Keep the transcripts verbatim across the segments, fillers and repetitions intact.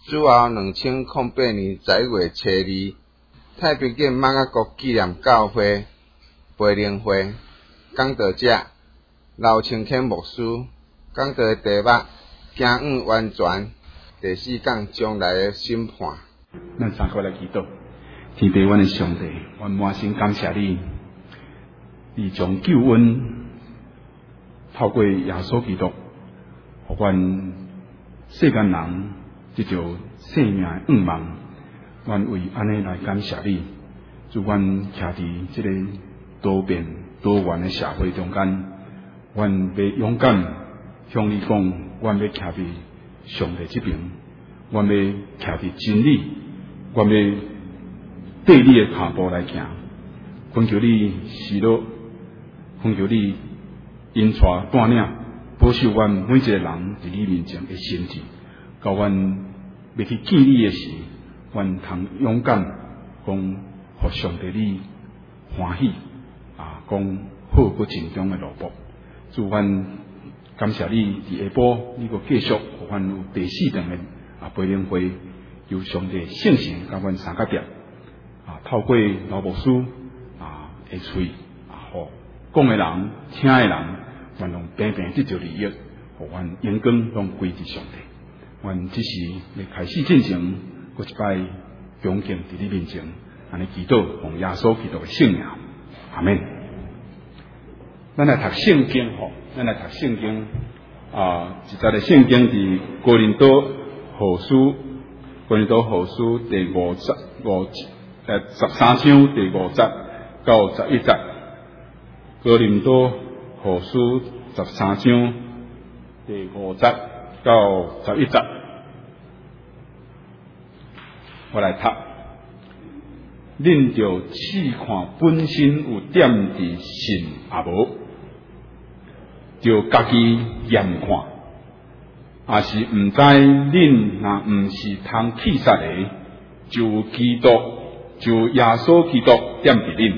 主后两千零八年十一月初二，太平间马雅国纪念教会培灵会讲道者刘清谦牧师讲道的题目：行远完全，第四讲将来的审判。 咱三块来祈祷，天父，阮的上帝，阮满心感谢你，你将救恩透过耶稣基督，互阮世间人得到生命的愿望。阮为安尼来感谢你，祝阮徛伫这个多变多元的社会中间，阮要勇敢向你讲，阮要徛伫上帝这边，阮要徛伫真理，阮要对你的脚步来行。恳求你示落，恳求你引带带领，保守阮每一个人伫你面前的心智，到阮要去见你的时，阮通勇敢讲，互上帝你欢喜啊，讲好过尽忠的路步。祝阮感谢你伫下晡，你个继续互阮有第四场的啊培灵会，由上帝圣神甲阮三角点啊，透过老牧师啊的嘴啊，互讲的人、听的人，阮拢平平得到利益，互阮眼光拢归伫上帝。阮只是要开始进前，搁一摆恭敬伫你面前，安尼祈祷，奉耶稣基督的圣名，阿门。咱来读圣经吼，咱来读圣经啊，一节的圣经伫哥林多后书，哥林多后书第五十五呃十三章第五节到十一节，哥林多后书十三章第五节到十一节，我来读。恁着试看本身有点伫信也无，着家己验看，也是毋知恁若毋是通气杀的，就有基督，就耶稣基督点伫恁。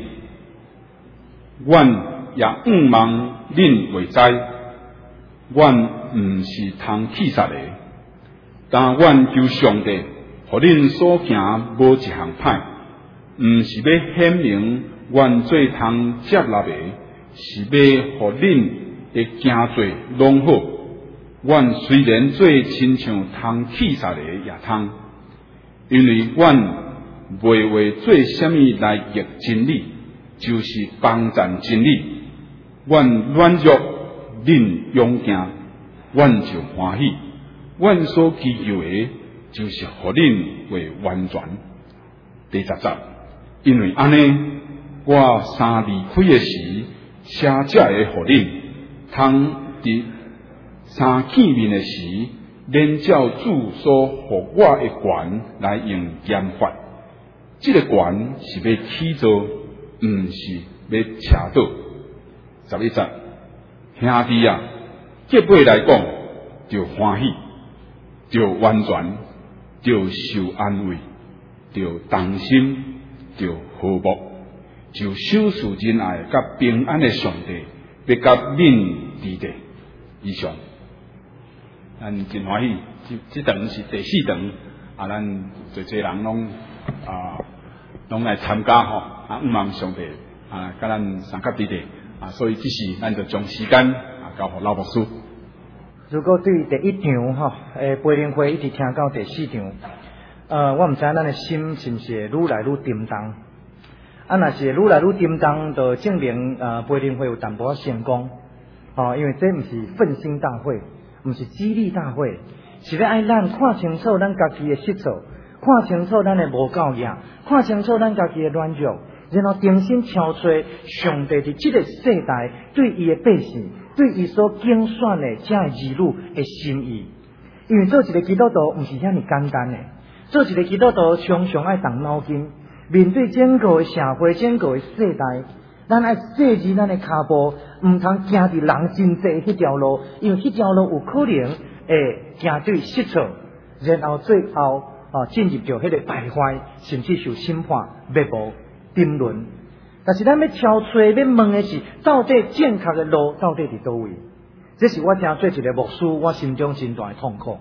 阮也毋望恁袂知，阮毋是通气杀的，但阮求上帝，互恁所行无一项歹。毋是要显明阮做通接纳的，是要互恁的行做拢好。阮虽然做亲像通气煞的也通，因为阮袂为做啥物来逆真理，就是帮赞真理。阮软弱，恁勇健，阮就欢喜。阮所祈求的，就是互恁为完全。第十节。因为安尼，我三离开的时，写这会互恁，通伫三见面的时，连照主所互我的权来用研发。这个权是要起造，毋是要斜倒。十一节，兄弟啊，结尾来讲，就欢喜，就完全，就受安慰，就同心。就和睦，就守护仁爱甲平安的上帝，要甲恁伫地以上。咱真欢喜，这这场是第四场啊！咱侪侪人拢啊，拢来参加吼啊！毋望上帝啊，甲咱三甲伫地啊，所以只是咱就将时间啊交互老牧师。 如果对第一场吼，诶，培灵会一直听到第四场。呃，我毋知咱的心是毋是愈来愈沉重，啊，若是愈来愈沉重，就证明呃培灵会有淡薄成功，哦，因为这毋是奋兴大会，毋是激励大会，是要爱咱看清楚咱家己的失错，看清楚咱的无够硬，看清楚咱家己的软弱，然后重新挑出上帝伫这个世代对伊的百姓，对伊所拣选的这儿女的心意，因为做一个基督徒毋是遐尼简单的。做一个基督徒常常爱动脑筋，面对整个的社会、整个的世代，咱爱设置咱的脚步，毋通行伫人真济迄条路，因为迄条路有可能会行对失错，然后最后啊进入到迄个败坏，甚至受审判、灭亡、沉沦。但是咱要挑出、要问的是，到底正确的路到底伫倒位？这是我听做一个牧师，我心中真大的痛苦。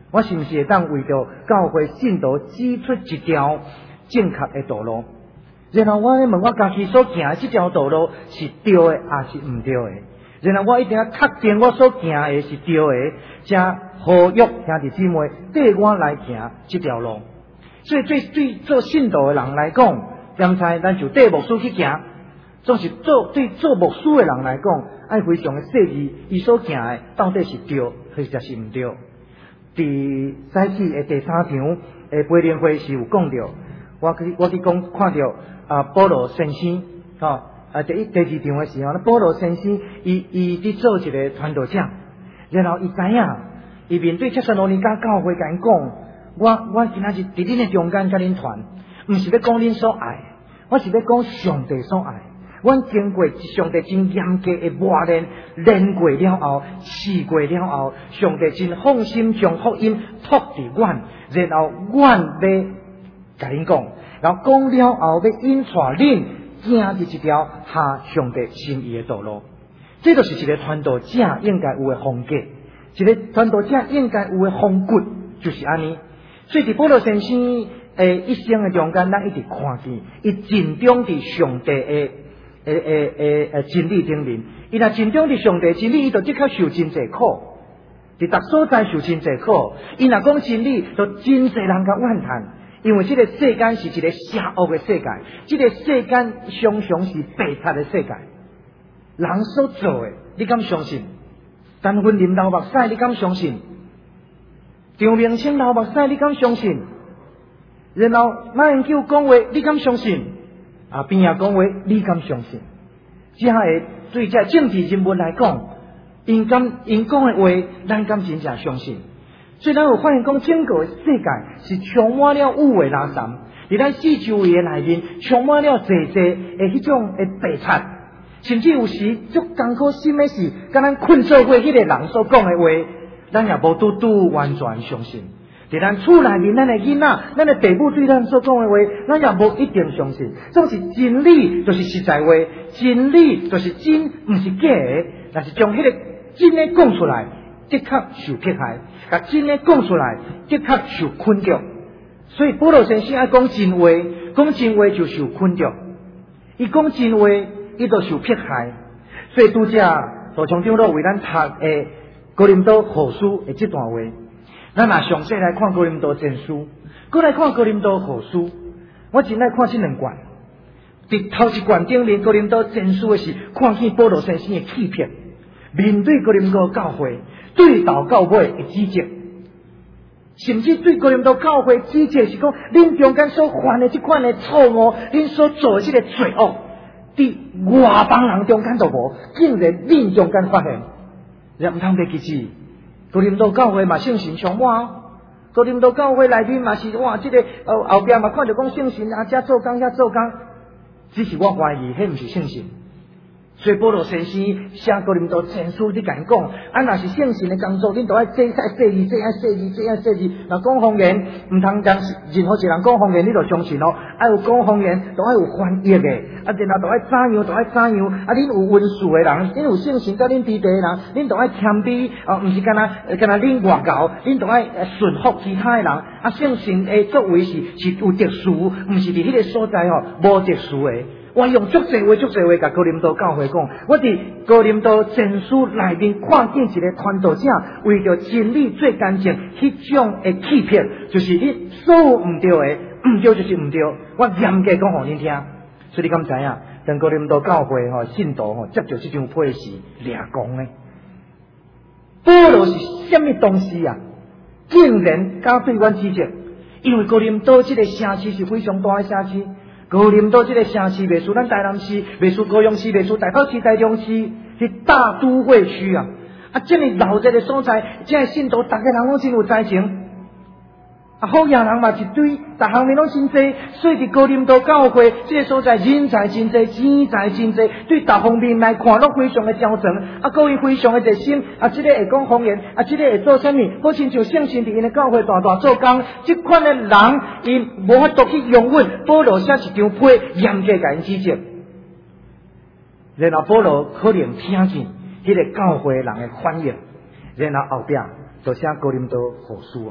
我是毋是会当为着教会信徒指出一条正确的道路？然后我咧问我家己所行的这条道路是对的，还是毋对的？然后我一定要确定我所行的是对的，才呼吁兄弟姊妹缀我来行这条路。所以对对做信徒的人来讲，点猜咱就缀牧师去行，总是做对做牧师的人来讲，爱非常的细致，伊所行的到底是对还是是毋对？伫赛季的第三场诶培灵会是有讲到，我去我去讲看到啊保罗先生，吼、哦、啊第一第二场的时候，保罗先生伊伊伫做一个传道者，然后伊知影，伊面对帖撒罗尼迦教会甲因讲，我我今仔日伫恁的中间甲恁传，毋是要讲恁所爱，我是要讲上帝所爱。阮经过上帝真严格的磨练，练过了后，试过了后，上帝真放心将福音托伫阮，然后阮要甲恁讲，然后讲了后要引带恁行伫一条合上帝心意的道路。这就是一个传道者应该有的风格，一个传道者应该有的风骨，就是安尼。所以伫保罗先生诶一生的中间，咱一直看见，伊尽忠伫上帝的。诶诶诶诶，真理顶面，伊若真忠伫上帝真理，伊就即刻受真济苦，伫逐所在受真济苦。伊若讲真理，就真济人甲怨叹，因为即个世间是一个邪恶的世界，即个世间常常是白贼的世界。人所做的，你敢相信？单纯啉流目屎，你敢相信？张明清流目屎，你敢相信？然后马英九讲话，你敢相信？啊，边仔讲话，你敢相信？这个对这政治人物来讲，因敢因讲的话，咱敢真正相信？所以咱有发现讲，整个的世界是充满了污秽垃圾，伫咱四周围的内面，充满了侪侪的迄种的白贼，甚至有时足艰苦心的事，甲咱困做伙迄个人所讲的话，咱也无拄拄完全相信。伫咱厝内面，咱的囡仔，咱的父母对咱所讲的话，咱也无一定相信。总是真理就是实在话，真理就是真，毋是假的。但是将迄个真的讲出来，的确受迫害；甲真的讲出来，的确受困着。所以保罗先生爱讲真话，讲真话就受困着。伊讲真话，伊就受迫害。所以拄则道场长老为咱读诶哥林多后书诶这段话。咱若详细来看哥林多前书，搁来看哥林多后书，我真爱看这两卷。伫头一卷顶面哥林多前书的是看见保罗先生的气魄，面对哥林多教会，对到教会的指责，甚至对哥林多教会指责是讲，恁中间所犯的这款的错误，恁所做的这个罪恶，伫外邦人中间都无，竟然恁中间发现，人唔通袂记住。哥林多教会嘛圣神充满哦，哥林多教会内面嘛是哇，这个呃后边嘛看着讲圣神啊，遮做工遐做工，只是我怀疑迄毋是圣神。所以保罗先生写哥林多前书，你甲因讲，啊若是圣神的工作，恁都爱这爱说字，这爱说字，这爱说字。若讲方言，毋通将任何一人讲方言，你就相信咯。爱有讲方言，都爱有翻译的，啊，然后都爱怎样，都爱怎样。啊，恁有文书的人，恁有圣神，甲恁伫地的人，恁都爱谦卑，啊，毋是干那干那恁外教，恁都爱顺服其他的人。啊，圣神的作为是是有特殊，毋是伫迄个所在吼无特殊的。我用足侪话、足侪话，甲哥林多教会讲，我伫哥林多前书内面看见一个传道者为着真理做干净，迄种的欺骗，就是你所有毋对的，毋对就是毋对。我严格讲互恁听，所以你敢知影？当哥林多教会吼信徒吼接着这张批示掠讲呢，保罗是什么东西啊？竟然敢对阮指责？因为哥林多这个城市是非常大的城市。哥林多这个城市，袂输咱台南市，袂输高雄市，袂输大埔市、台中市，是大都会区啊！啊，这么闹热的所在，这信徒，逐个人拢真有才情。啊，好野人嘛一堆，逐项面拢真济，所以伫哥林多教会这个所在，人才真济，钱财真济，对逐方面来看都非常的骄纵。啊，各位非常的热心，啊，这个会讲方言，啊，这个会做啥物？好亲像圣神伫因的教会大大做工，这款的人，伊无法度去拥稳。保罗写一张批，严格甲因指责。然后保罗可能听见迄个教会人的反应，然后后壁就写哥林多后书啊。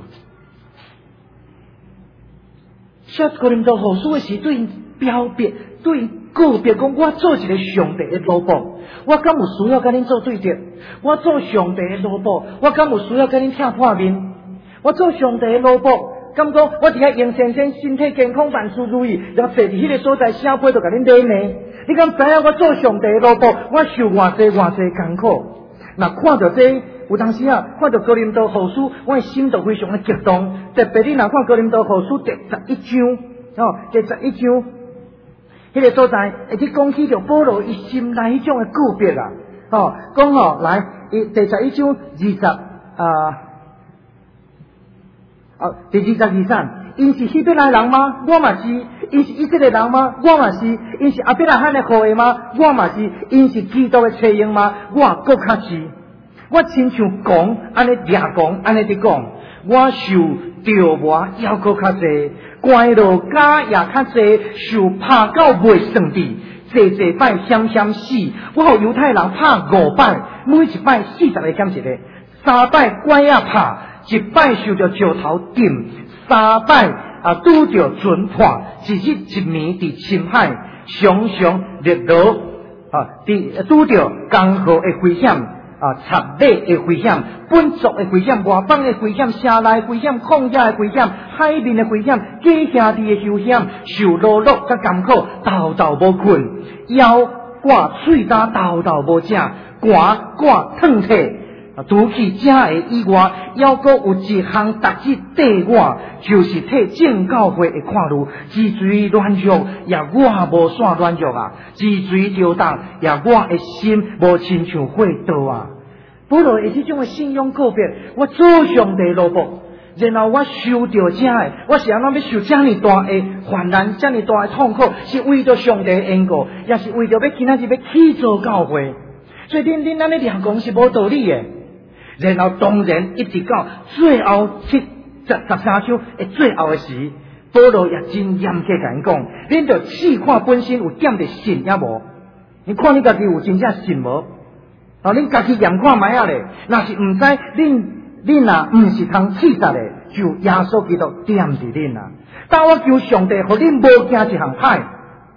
写哥林多后书的时，对表别，对告别讲，我做一个上帝的奴仆，我敢有需要跟恁做对着？我做上帝的奴仆，我敢有需要跟恁听破面？我做上帝的奴仆，敢讲我伫遐用先生身体健康，万事如意，然后坐伫迄个所在写批就甲恁礼呢？你敢知影我做上帝的奴仆，我受偌济偌济艰苦？那看到这有当时啊，看到哥林多后书，我的心就非常的激动。特别你若看哥林多后书第十一章，哦，第十一章，迄个所在会去讲起着保罗伊心内迄种的告别啊，哦，讲吼来，伊第十一章二十啊，哦，第二十二节，因是希伯来人吗？我嘛是。因是以色列人吗？我嘛是。因是阿伯拉罕的后裔吗？我嘛是。因是基督的妻婴吗？我搁较是。我亲像讲安尼掠讲安尼伫讲，我受着磨犹搁较济，怪落家也较济，受拍到未算地，济济摆险险死。我互犹太人拍五摆，每一摆四十个减一个，三摆拐啊拍，一摆受着石头钉，三摆啊拄着船破，一日一暝伫深海，常常热落啊，伫拄着江河的危险。啊，插尾的危险，本族的危险，外邦的危险，城内的危险，旷野的危险，海面的危险，假兄弟的凶险，受劳碌甲艰苦，豆豆无困，腰挂喙焦，豆豆无食，寒挂烫体。除去这个以外，还阁有一项特质缀我，就是替正教会的看路，之随软弱，也我无煞软弱啊；之随摇动，也我的心无亲像火刀啊。保罗的这种的信仰告别，我做上帝奴仆，然后我受着这个，我是安怎要受这么大的患难，这么大的痛苦，是为着上帝的缘故，也是为着要今仔日要起造教会。所以恁恁安尼俩讲是无道理的。然后当然一直到最后七十十三章的最后的时，保罗也真严格甲因讲，恁着试看本身有点着信也无，你看你家己有真正信无？哦，恁家己验看卖啊咧，若是毋知恁恁若毋是通试实咧，就耶稣基督点伫恁啊！但我求上帝，互恁无惊一项歹，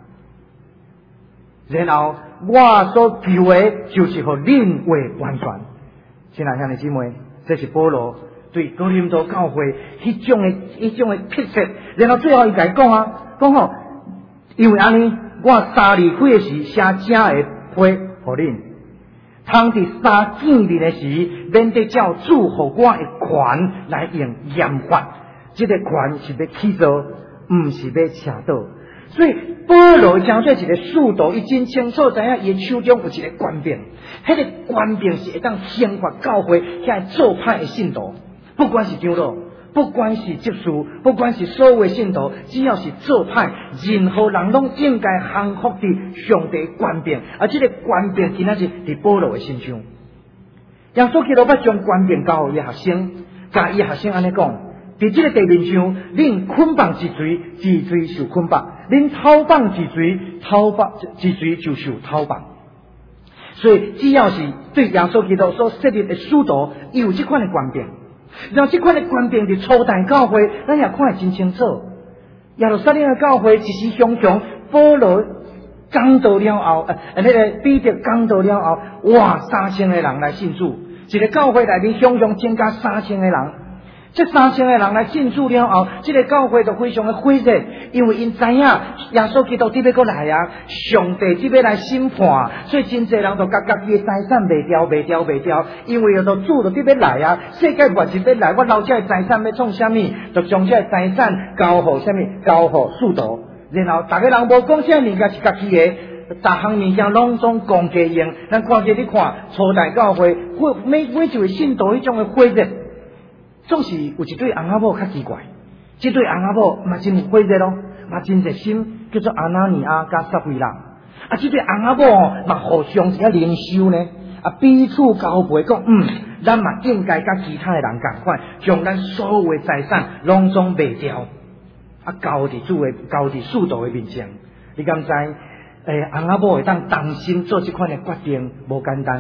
然后我所求的，就是互恁为完全。亲爱兄弟姊妹，这是保罗对哥林多教会迄种的、迄种的撇切。然后最后伊甲伊讲啊，讲吼，因为安尼，我三离开的时写正的批互恁，通伫三见面的时，免得照主互我的权来用严法。这个权是要起造，毋是要车倒。所以保罗讲出一个速度，伊真清楚知影伊的手中有一个权柄，迄个权柄是会当兴发教会遐做派的信徒，不管是长老，不管是执事，不管是所有的信徒，只要是做派，任何人拢应该降服伫上帝权柄，而这个权柄今仔日伫保罗的身上。耶稣基督要将权柄交予伊学生，甲伊学生安尼讲。伫这个地面上，恁捆绑之罪，之罪受捆绑；恁偷绑之罪，偷绑之罪就受偷绑。所以，只要是对耶稣基督所设立的使徒，伊有这款的权柄。然后，这款的权柄伫初代教会，咱也看得真清楚。耶路撒冷的教会一时汹汹，保罗讲道了后，呃，那个彼得讲道了后，哇，三千个人来信主，一个教会内面汹汹增加三千个人。这三千个人来进驻了后，这个教会就非常的火热，因为因知影耶稣基督伫要过来啊，上帝伫要来审判，所以真侪人就甲家己的财产卖掉、卖掉、卖掉，因为就主就伫要来啊，世界末日要来，我留这财产要创啥物，就将这财产交互啥物，交互使徒，然后大家人无讲啥物件是家己的。逐项物件拢总公家用，咱看见你看初代教会，每每一位信徒迄种的火热。总是有一对翁仔某较奇怪，这对翁仔某嘛真有火热咯，嘛真热心，叫做阿拿尼亚加撒非拉。啊，这对翁仔某哦，嘛互相一下灵修呢，啊彼此交陪讲，嗯，咱嘛应该甲其他的人共款，将咱所有的财产拢总卖掉，啊交伫主的交伫使徒的面前。你敢知？诶，翁仔某会当当心做这款的决定，无简单呢。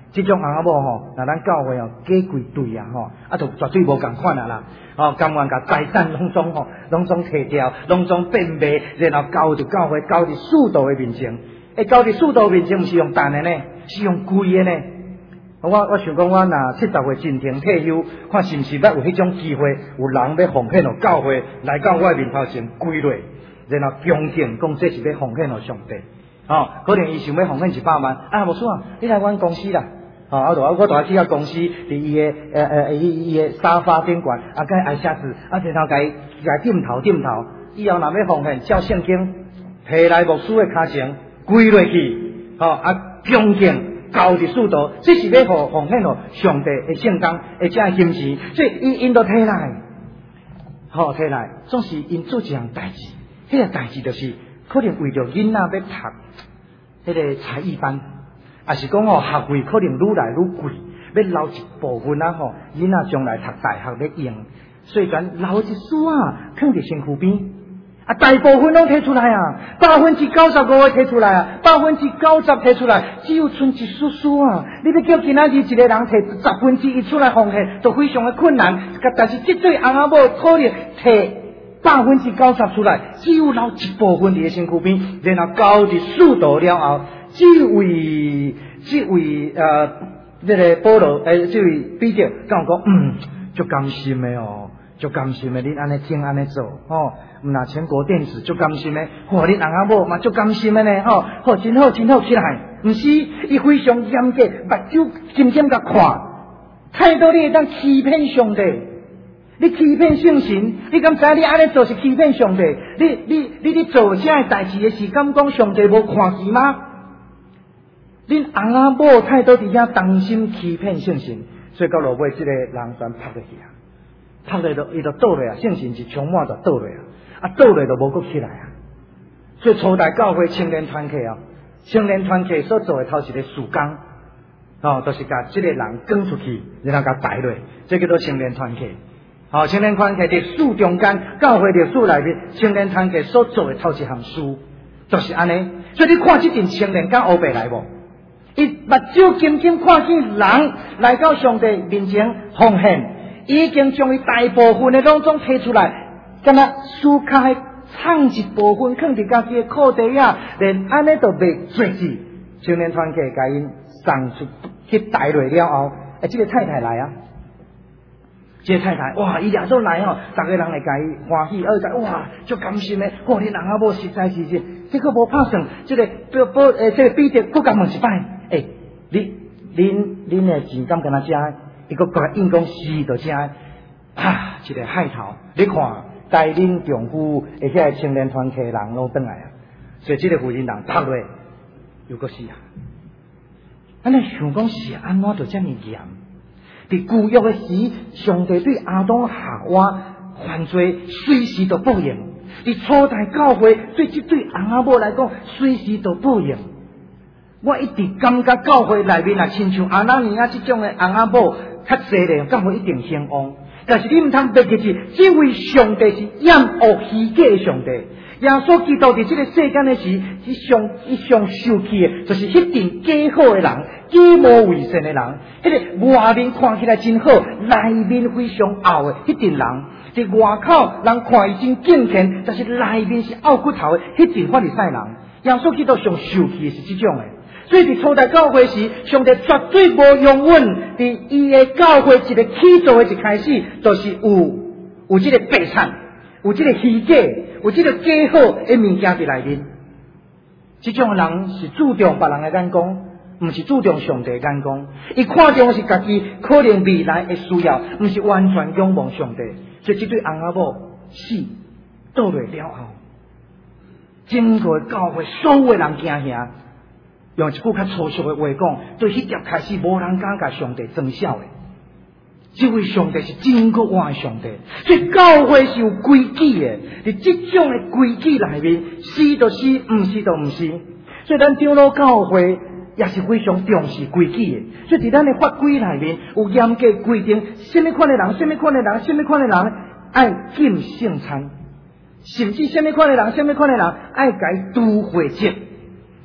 即种翁仔某吼，若咱教会哦加贵对啊吼，啊就绝对无共款啊啦。哦，甘愿甲财产拢总吼，拢总摕掉，拢总变卖，然后交伫教会，交伫世道的面前。诶，交伫世道面前，毋是用蛋的呢，是用贵的呢。我我想讲，我若七十岁进庭退休，看是毋是捌有迄种机会，有人要奉献互教会，来到我面头前跪落，然后恭敬讲这是要奉献互上帝。哦，可能伊想要奉献一百万，啊，无错啊，你来阮公司啦。哦，啊，就我带去到公司，伫伊个呃呃伊伊个沙发顶悬，啊，甲伊爱写字，啊，然后甲伊甲伊点头点头，以后若要奉献，照圣经，摕来牧师的骹前跪落去，吼、哦、啊，恭敬交伫世道，这是要互奉献互上帝的圣工，而且金钱，所以因因都摕来，吼、哦、摕来，总是因做一项代志，迄、那个代志就是可能为着囡仔要读迄个才艺班。也是讲吼，学费可能愈来愈贵，要留一部分啊吼，囡仔将来读大学要用，所以咱留一丝啊，放伫身躯边，啊，大部分拢摕出来啊，百分之九十五个摕出来啊，百分之九十摕出来，只有剩一丝丝啊。你要叫今仔日一个人摕十分之一出来奉献，都非常的困难。但是这对翁仔某可能摕百分之九十出来，只有留一部分伫个身躯边，然后交伫世道了后。这位这位呃，这个保罗诶，这位彼得跟我讲，嗯，足甘心的哦，足甘心的，恁安尼听安尼做，吼，那全国电子足甘心的，嚯，恁翁仔某嘛足甘心的呢，吼，好真好真好起来，毋是，伊非常严格，目睭紧紧甲看，太多你会当欺骗上帝。你欺骗圣神，你敢知你安尼做是欺骗上帝？你你你你做这样代志的时，敢讲上帝无看见吗？恁翁仔某太多伫遐担心欺骗圣神，所以到落尾，即个人全拍落去啊，拍落就伊就倒落啊，圣神是充满就倒落啊，啊倒落就无搁起来啊。所以初代教会青年团契啊，青年团契所做的头一个事工，哦，就是甲即个人赶出去，然后甲带落，这叫做青年团契。好、哦，青年团契历史中间，教会历史内面，青年团契所做的头一项事，就是安尼。所以你看即阵青年敢黑白来无？伊目睭紧紧看见人来到上帝面前奉献，已经将伊大部分的拢总摕出来，敢若输卡藏一部分，放伫家己的裤底啊，连安尼都袂做事。青年团契甲因送出去带落了后，诶，这个太太来啊，这个太太哇，伊掠做来吼，逐个人会甲伊欢喜，而且哇，足甘心的，哇，恁翁仔某实在是是，结果无拍算，这个保保诶，这个彼得佫甲问一摆。诶、欸，你恁恁诶钱敢敢若食？伊个甲应讲是就食啊！一个海头，你看带恁丈夫而且青年团契人拢转来啊，所以这个妇人人拍落又个死啊！咱来想讲是安怎就遮尔严？伫旧约诶时，上帝对亚当夏娃犯罪随时都报应；伫初代教会对即对翁仔某来讲，随时都报应。我一直感觉教会内面啊，亲像阿那尼亚这种的翁仔某较侪咧，教会一定兴旺。但是你唔通别记住，这位上帝是掩恶虚假的上帝。耶稣基督伫这个世间的时，一上一上受气的，就是迄定假好的人，假冒伪善的人。迄、那个外面看起来真好，内面非常恶的迄定人。伫外口人看伊真敬虔，但是内面是拗骨头的，迄定法利赛人。耶稣基督上受气的是这种的。所以伫初代教会时，上帝绝对无容忍伫伊的教会一个起造的一开始，就是有有这个白惨，有这个虚假，有这个假好的物件伫内面。这种人是注重别人的眼光，毋是注重上帝的眼光。伊看重是家己可能未来的需要，毋是完全仰望上帝。所以这对翁仔某死倒落了后，整个教会所有的人惊吓。用一句较粗俗的话讲，对迄条开始无人敢甲上帝装笑的。这位上帝是真个活的上帝，所以教会是有规矩的。伫这种的规矩内面，是就死，毋是就毋是。所以咱长老教会也是非常重视规矩的。所以伫咱的法规内面有严格规定，什么款的人，什么款的人，什么款的人爱禁圣餐，甚至什么款的人，什么款的人爱改拄会节。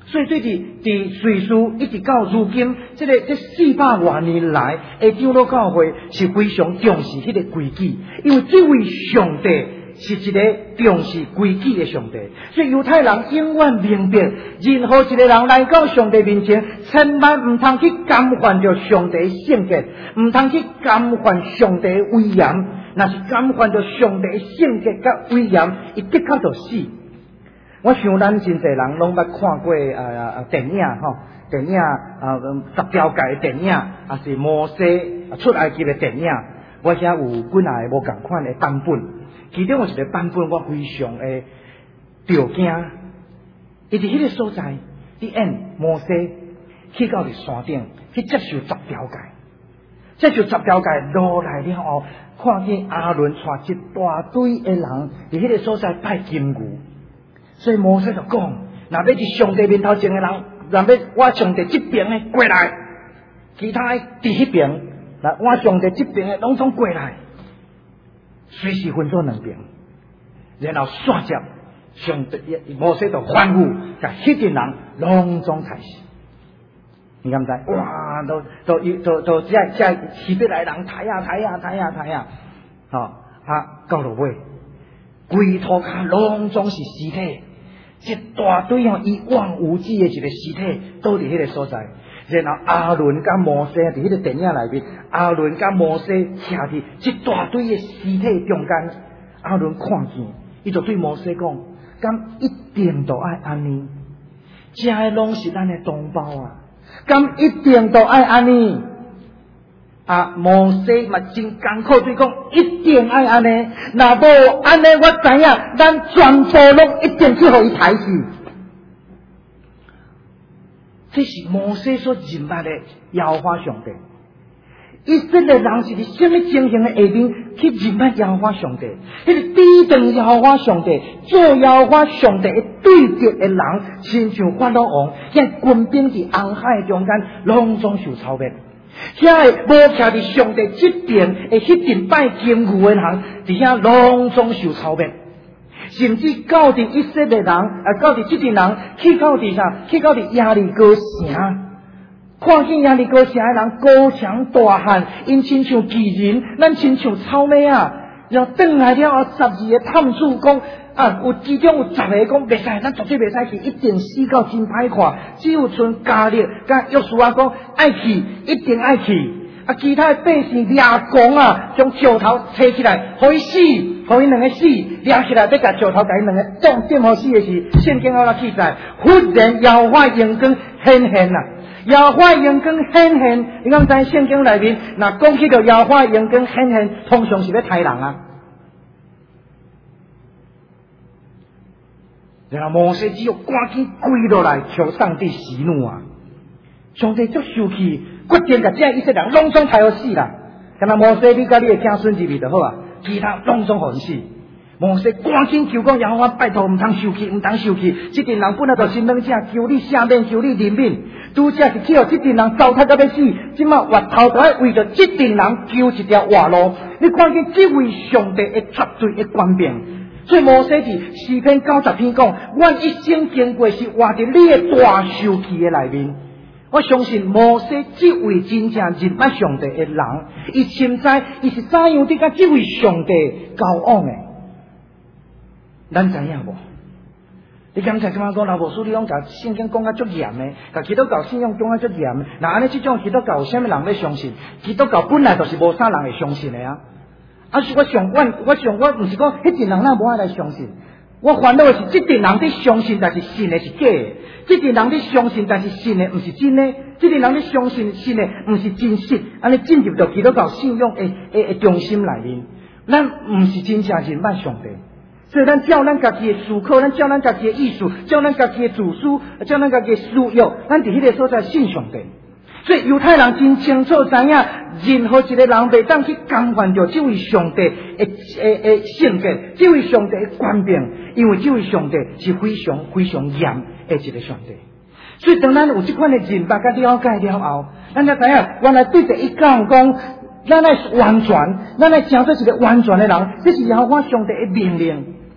所以，对伫伫瑞士一直到如今，这个这四百多年来，的长老教会是非常重视迄个规矩，因为这位上帝是一个重视规矩的上帝。所以犹太人永远明白，任何一个人来到上帝面前，千万唔通去干犯着上帝的圣洁，唔通去干犯上帝的威严。若是干犯着上帝的圣洁甲威严，伊的确就死。我想咱真侪人拢捌看过呃电影吼，电影啊十条界的电影，也是摩西出埃及的电影。我遐有几下无共款的版本，其中有一个版本我非常的着惊。伊伫迄个所在，伊演摩西去到伫山顶去接受十条界，接受十条界落来了后，看见亚伦带一大堆的人伫迄个所在拜金牛。所以摩西就讲，若要伫上帝面头前的人，若要我上帝这边的过来，其他伫迄边，若我上帝这边的拢总过来，随时分作两边，然后煞接上帝摩西就吩咐，甲迄群人拢总杀死。你敢知？哇，都都都都这这起得来人抬呀抬呀抬呀抬呀，吼啊，到落尾。规涂骹拢总是尸体，一大堆哦一望无际的一个尸体，倒伫迄个所在。然后阿伦甲摩西伫迄个电影内面，阿伦甲摩西徛伫一大堆的尸体中间。阿伦看见，伊就对摩西讲：，敢一定都爱安尼？这些拢是咱的同胞啊！敢一定都爱安尼？啊，摩西嘛真艰苦，对讲一定爱安尼，若无安尼，我知影咱全部拢一定去互伊杀死。这是摩西所认捌的耶和华上帝。以色列人是伫什么情形的下面去认捌耶和华上帝？迄个抵挡耶和华上帝、做耶和华上帝的对敌的人，亲像法老王，遐军兵伫红海中间，拢总受操灭。遐个无徛伫上帝这边的迄阵拜金牛的人，伫遐拢总受操灭。甚至到伫以色列人，啊，到伫这阵人去到伫啥？去到伫耶利哥城，看见耶利哥城的人高强大汉，因亲像巨人，咱亲像草莓啊。然后转来了后，十二个探子讲啊，有其中有十个讲袂使，咱绝对袂使去，一定死到真歹看。只有剩加勒甲约书亚讲爱去，一定爱去。啊，其他的百姓掠狂啊，将石头摕起来，互伊死，互伊两个死，掠起来要甲石头甲伊两个撞点互死的是圣经有啦记载。忽然耶和华阳光显现啦，耶和华阳光显现，你讲在圣经内面，若讲起到耶和华阳光显现，通常是要杀人啊。然后摩西只有赶紧跪落来求上帝息怒啊！上帝足生气，决定甲这以色列人拢总杀互死啦。干那摩西你甲你的子孙入去就好啊，其他拢总互因死。摩西赶紧求讲耶和华拜托，唔通受气，唔通受气。这阵人本来就是软者，求你赦免，求你怜悯。拄则是去互这阵人糟蹋到要死，即马越头都要为着这阵人求一条活路。你看见这位上帝的绝对的权柄。所以摩西伫诗篇九十篇讲，我一生经过是活伫你的大受气的内面。我相信摩西这位真正认捌上帝的人，伊深知伊是怎样伫甲这位上帝交往的。咱知影无？你刚才感觉讲，老无书你讲甲圣经讲甲足严的，甲基督教信仰讲甲足严的，那安尼这种基督教有啥物人要相信？基督教本来就是无啥人会相信的啊。啊！是我上我我上我毋是讲迄阵人哪无爱来相信，我烦恼的是这阵人伫相信，但是信的是假的；这阵人伫相信，但是信的毋是真的；这阵人伫相信信的毋是真实。安尼进入到基督教信仰的的的中心内面，咱毋是真正认捌上帝，所以咱照咱家己的思考，咱照咱家己的意思，照咱家己的自私，照咱家己的私欲，咱伫迄个所在信上帝。所以犹太人真清楚知影，任何一个人袂当去干犯着这位上帝的诶诶性格，这位上帝的权柄，因为这位上帝是非常非常严的一个上帝。所以当咱有这款的认捌甲了解了后，咱才知影原来对第一讲讲，咱来完全，咱来成做一个完全的人，这是耶和华上帝的命令。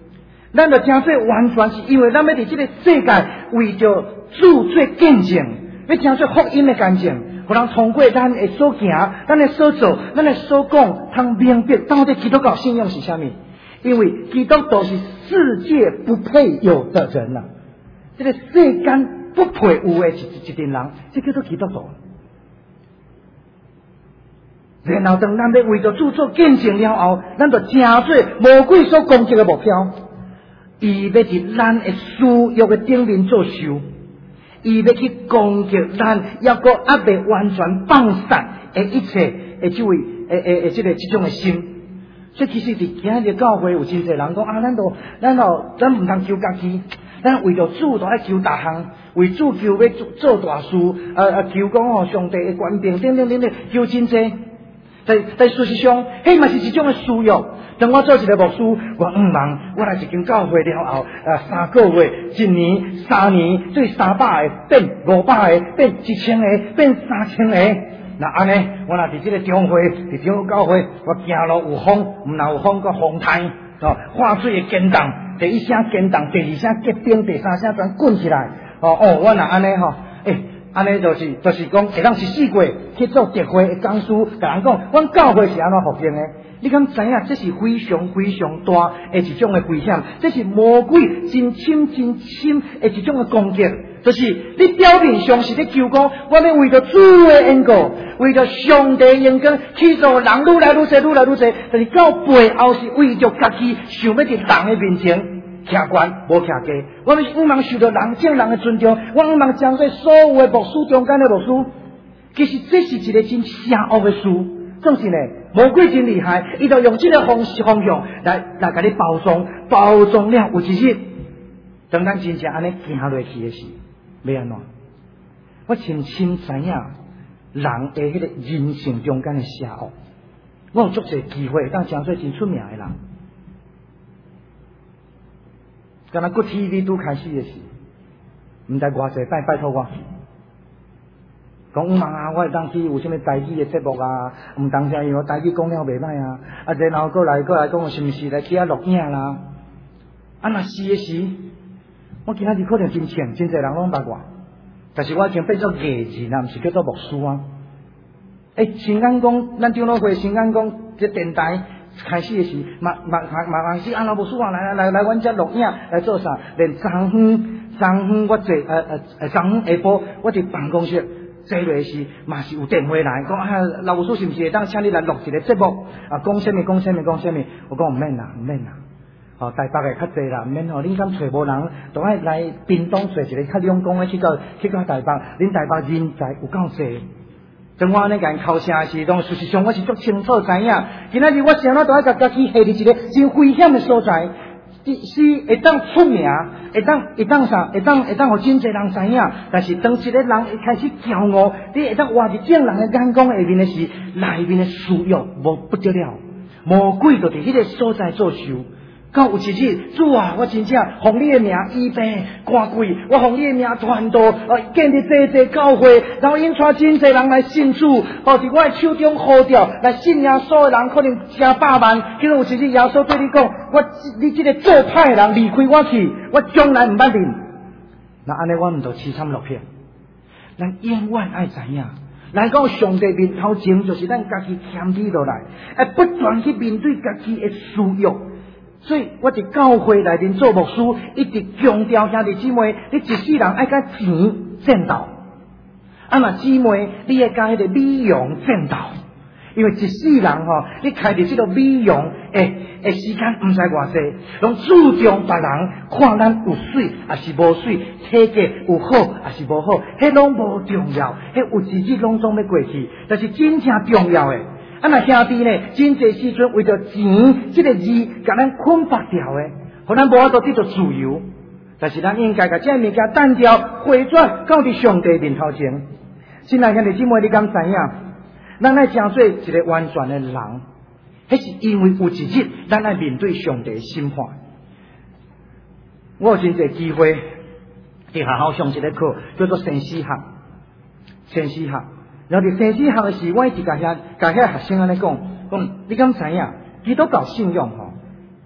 咱着真做完全是因为咱要伫这个世界为着主做见证，要真做福音的见证，互人通过咱的所行、咱的所做、咱的所讲，通明白到底基督教信仰是啥物。因为基督徒是世界不配有的人啦、啊，这个世间不配有的一一群人，这叫做基督徒。然后当咱要为着主做见证了后，咱就真做魔鬼所攻击的目标。伊要伫咱的私欲的顶面做show，伊要去攻击咱，抑个还未完全放散的一切的这位诶诶诶，这个这种的心。所以其实伫今日教会有真侪人讲啊，咱都咱哦，咱唔通求家己，咱为着主都爱求大项，为主求要做做大事，啊啊求讲吼上帝的权柄，等等等等，求真侪。但但事实上，迄嘛是一种的需要。当我做一个牧师，我毋忙，我来一间教会了后，啊三个月、一年、三年，对三百个变五百个，变一千个，变三千个。那安尼，我若伫这个中会，伫中教会，我行路有风，毋若有风，佮风台，哦，化水的震动，第一声震动，第二声结冰，第三声全滚起来。哦哦，我若安尼吼，诶。安尼就是，就是讲，会当一四过去做特会的讲师，甲人讲，阮教会是安怎复兴的？你敢知影？这是非常非常大的一种的危险，这是魔鬼真深真深的一种的攻击。就是你表面上是咧求讲，我要为着主的缘故，为着上帝的眼光去做人愈来愈多，愈来愈多，但是到背后是为着家己想要伫人的面前。徛悬无徛低，我们毋茫受到人正人的尊重，我毋茫将做所有的牧师中间的牧师，其实这是一个真邪恶的事。总是呢，魔鬼真厉害，伊就用这个方式方向来来甲你包装，包装了有一日，当咱真正安尼行落去的时，要安怎？我深深知影人的迄个人性中间的邪恶。我有足侪机会当讲做真出名的人。敢若佫 T V 拄开始的时，毋知偌济拜拜托我，讲毋茫啊，我会当去有啥物台语的节目啊，毋当下因为台语讲了袂歹啊，啊然后过来过来讲是毋是来去遐录影啦？啊若是的时，我今仔日可能真欠，真侪人拢捌我，但是我已经变做艺人啊，毋是叫做牧师啊。诶，新安讲咱长老会新安讲这电台。开始的时，嘛嘛嘛嘛是安老牧师啊，来来来来，阮遮录影来做啥？连昨昏昨昏我坐呃呃呃昨昏下晡，我伫办公室坐落时，嘛是有电话来讲啊，老牧师是毋是会当请你来录一个节目？啊，讲啥物讲啥物讲啥物？我讲毋免啦，毋免啦。哦，台北的较济啦，毋免吼，恁敢找无人，都爱来屏东找一个较两公的去到去到台北，恁台北人才有够济。当我安尼甲因哭声的时阵，事实上我是足清楚知影，今仔日我怎啊都爱甲家己下伫一个真危险的所在，是会当出名，会当会当啥，会当会当互真侪人知影。但是当一个人会开始骄傲，你会当活伫正人的眼光下面的时，内面的私欲无不得了，魔鬼就伫迄个所在做受。到有一日，主啊，我真正奉你的名医病赶鬼，我奉你的名传道，呃，建立这这教会，然后引带真侪人来信主，或伫我的手中呼召来信耶稣的人，可能成百万。今日有一日，耶稣对你讲，我你这个做歹的人离开我去，我将来唔捌认。那安尼我唔就凄惨落去。咱永远爱知影。来到上帝面头前，就是咱家己谦卑落来，哎，不断去面对家己的私欲。所以我伫教会内面做牧师，一直强调兄弟姊妹，你一世人爱甲钱争斗，啊若姊妹，你爱甲迄个美容争斗，因为一世人吼，你开伫即个美容诶诶时间毋知偌济，拢注重别人看咱有水还是无水，体格有好还是无好，迄拢无重要，迄有一日拢总要过去，但是真正重要诶。啊，那兄弟呢？真侪时阵为着钱这个字，甲咱捆绑掉诶，互咱无法度得到自由。但是咱应该甲这物件单调回转，到伫上帝面头前。亲爱兄弟姊妹，你敢知影？咱爱成做一个完全的人，迄是因为有一日咱爱面对上帝的审判。我有真侪机会伫学校上一个课，叫做生死学，生死学。然后伫生死学的时，我一直甲遐甲遐学生安尼讲，讲你敢知影？基督教信仰吼，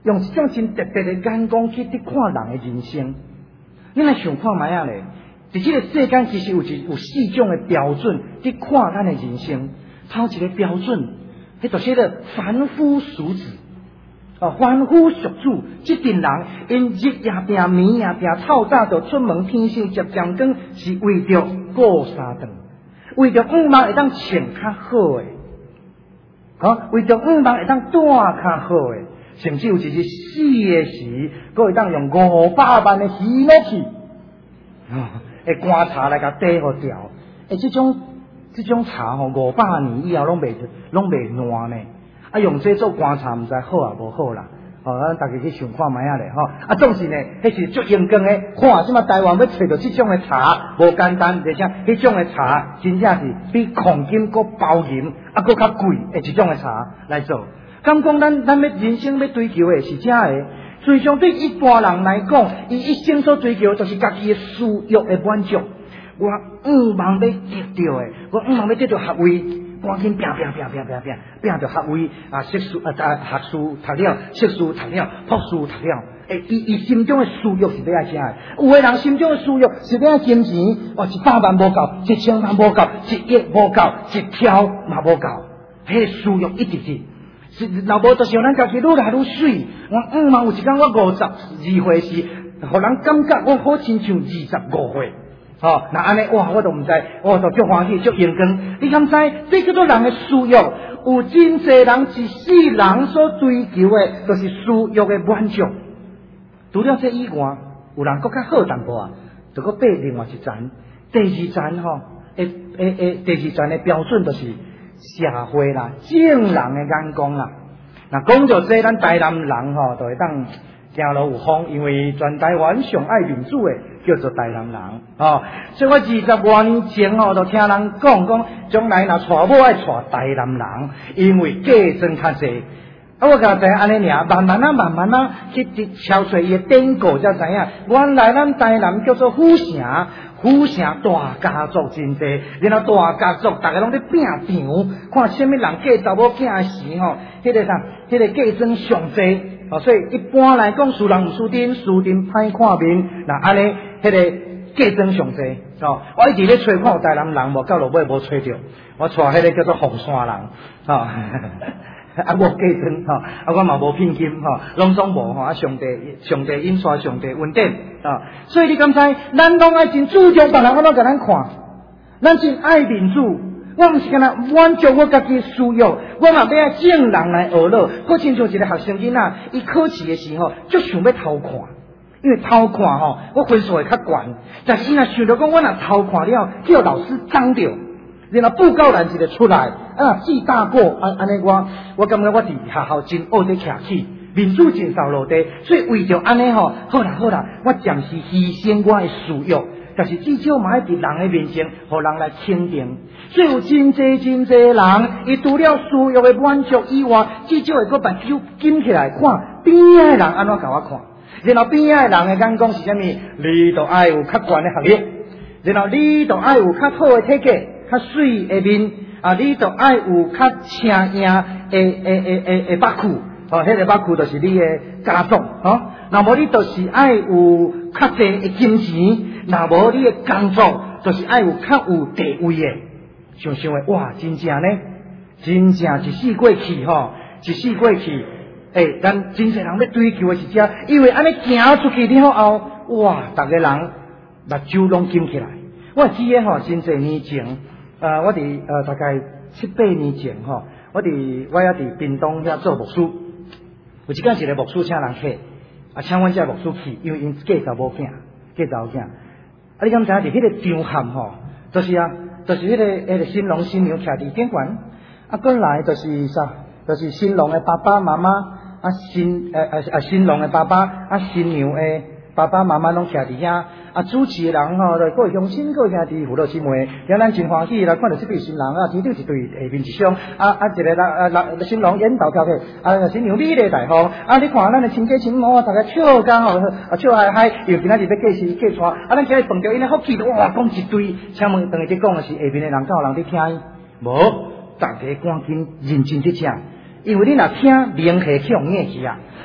用一种真特别的眼光去去看人的人生。你来想看卖啊咧？伫这个世间其实有一有四种的标准去看咱的人生。头一个标准，迄就写了凡夫俗子。哦，凡夫俗子，这群人因日夜拼、暝夜拼，透早就出门，天生接将光，是为着过三顿，为着五万会当穿较好诶，啊，为着五万会当住较好诶，甚至有一日死诶时，佫会当用五百万诶喜乐去，啊，会棺茶来甲底互掉，诶，这种这种茶吼，五百年以后拢袂拢袂烂呢。啊，用这做观察，毋知好啊无好啦。哦，咱大家去想看卖啊咧吼。啊，总是呢，迄是足用功诶。看即马台湾要找到这种诶茶，无简单，而且迄种诶茶真正是比黄金搁包银，啊，搁较贵诶一种诶茶来做。咁讲咱咱要人生要追求诶是这诶，最终对一般人来讲，伊一生所追求就是家己诶私欲诶满足。我五万要得到诶，我五万要得到学位。赶紧拼拼拼拼拼拼，拼着学位啊，硕士啊，学士读了，硕士读了，博士读了。诶，伊伊心中的私欲是要爱啥的？有的人心中的私欲是要爱金钱，哦，一百万无够，一千万无够，一亿无够，一条嘛无够。迄个私欲一直是，是若无就是让咱家己愈来愈水。我五万有一天我五十二岁时，互人感觉我好亲像二十五岁。哦，那安尼哇，我都唔知，我都足欢喜，足用功。你敢知？这叫做人的私欲。有真侪人一世人所追求的，就是私欲的满足。除了这以外，有人更较好淡薄啊，就搁爬另外一层。第二层吼，诶诶诶，第二层的标准就是社会啦、正人的眼光啦。那讲到这，咱台南人吼，就会当行路有风，因为全台湾上爱民主的叫做台南人哦。所以我二十多年前吼，就听人讲讲，将来若娶某爱娶台南人，因为嫁妆较济。啊，我甲知安尼尔，慢慢啊，慢慢啊，去敲出伊的典故，才知影，原来咱台南叫做府城，府城大家族真济，然后大家族大家拢咧拼场，看什么人嫁查某囝时吼，迄个啥，迄个嫁妆上济。哦，所以一般来讲，输人毋输阵，输阵歹看面。那安尼，迄个嫁妆上济哦。我一直咧找看台南人，无到落尾无找着。我找迄个叫做凤山人，哦，啊无嫁妆吼，啊我嘛无聘金吼，拢总无吼。啊上帝上帝印刷上帝稳定啊。所以你敢知？咱拢爱真注重别人安怎甲咱看，咱真爱民主。我毋是干那满足我家己的私欲，我嘛要爱正人来学乐。我亲像一个学生囡仔，伊考试的时候，就想要偷看，因为偷看吼，我分数会较悬。但是伊若想到讲，我若偷看了，叫老师掌着，然后布告栏一个出来，啊，记大过，安安尼我，我感觉我伫学校真学得客气，民主真受落地。所以为着安尼吼，好啦好啦，我暂时牺牲我的私欲。但是至少嘛，要伫人的面前，互人来肯定。所以有真济真济人，伊除了私欲的满足以外，至少会搁把手紧起来看边仔的人安怎甲我看。然后边仔的人的眼光是啥物？你都爱有较悬的学历，然后你都爱有较好的体格、较水的面，啊，你都爱有较青硬的诶诶诶诶巴裤，哦，迄个巴裤就是你的家族，哦，那么你就是爱有较济的金钱。若无你的工作，就是爱有较有地位的，想想的哇，真正呢，真正一世过去吼，一世过去，诶、欸，咱真侪人要追求的是这，因为安尼行出去了后，哇，逐个人目睭拢紧起来。我记得吼，真侪年前，呃，我伫呃大概七八年前吼，我伫我遐伫屏东遐做牧师，有一间一个牧师请人客，啊，请阮遮牧师去，因为因嫁查某囝，嫁查某囝。啊！你敢知影？伫迄个场合吼，就是啊，就是迄、那个迄、那个新郎新娘徛伫顶悬，啊，过来就是啥，就是新郎的爸爸妈妈，啊新诶诶啊新郎的爸爸，啊新娘的爸爸妈妈拢徛伫遐，啊主持的人吼，就各位乡亲各位兄弟父老姊妹，让咱真欢喜来看到这对新郎啊，天顶一对下面一双，啊啊一个人啊人新郎引导跳起，啊新娘美丽大方，啊你看咱的亲家亲母，大家笑甲吼，啊笑嗨嗨，又今仔日要嫁时嫁娶，啊咱今日碰到因的福气，哇讲一堆，请问当下在讲的是下面的人，有人在听？无，大家赶紧认真去听，因为你若听，灵气去用硬去啊。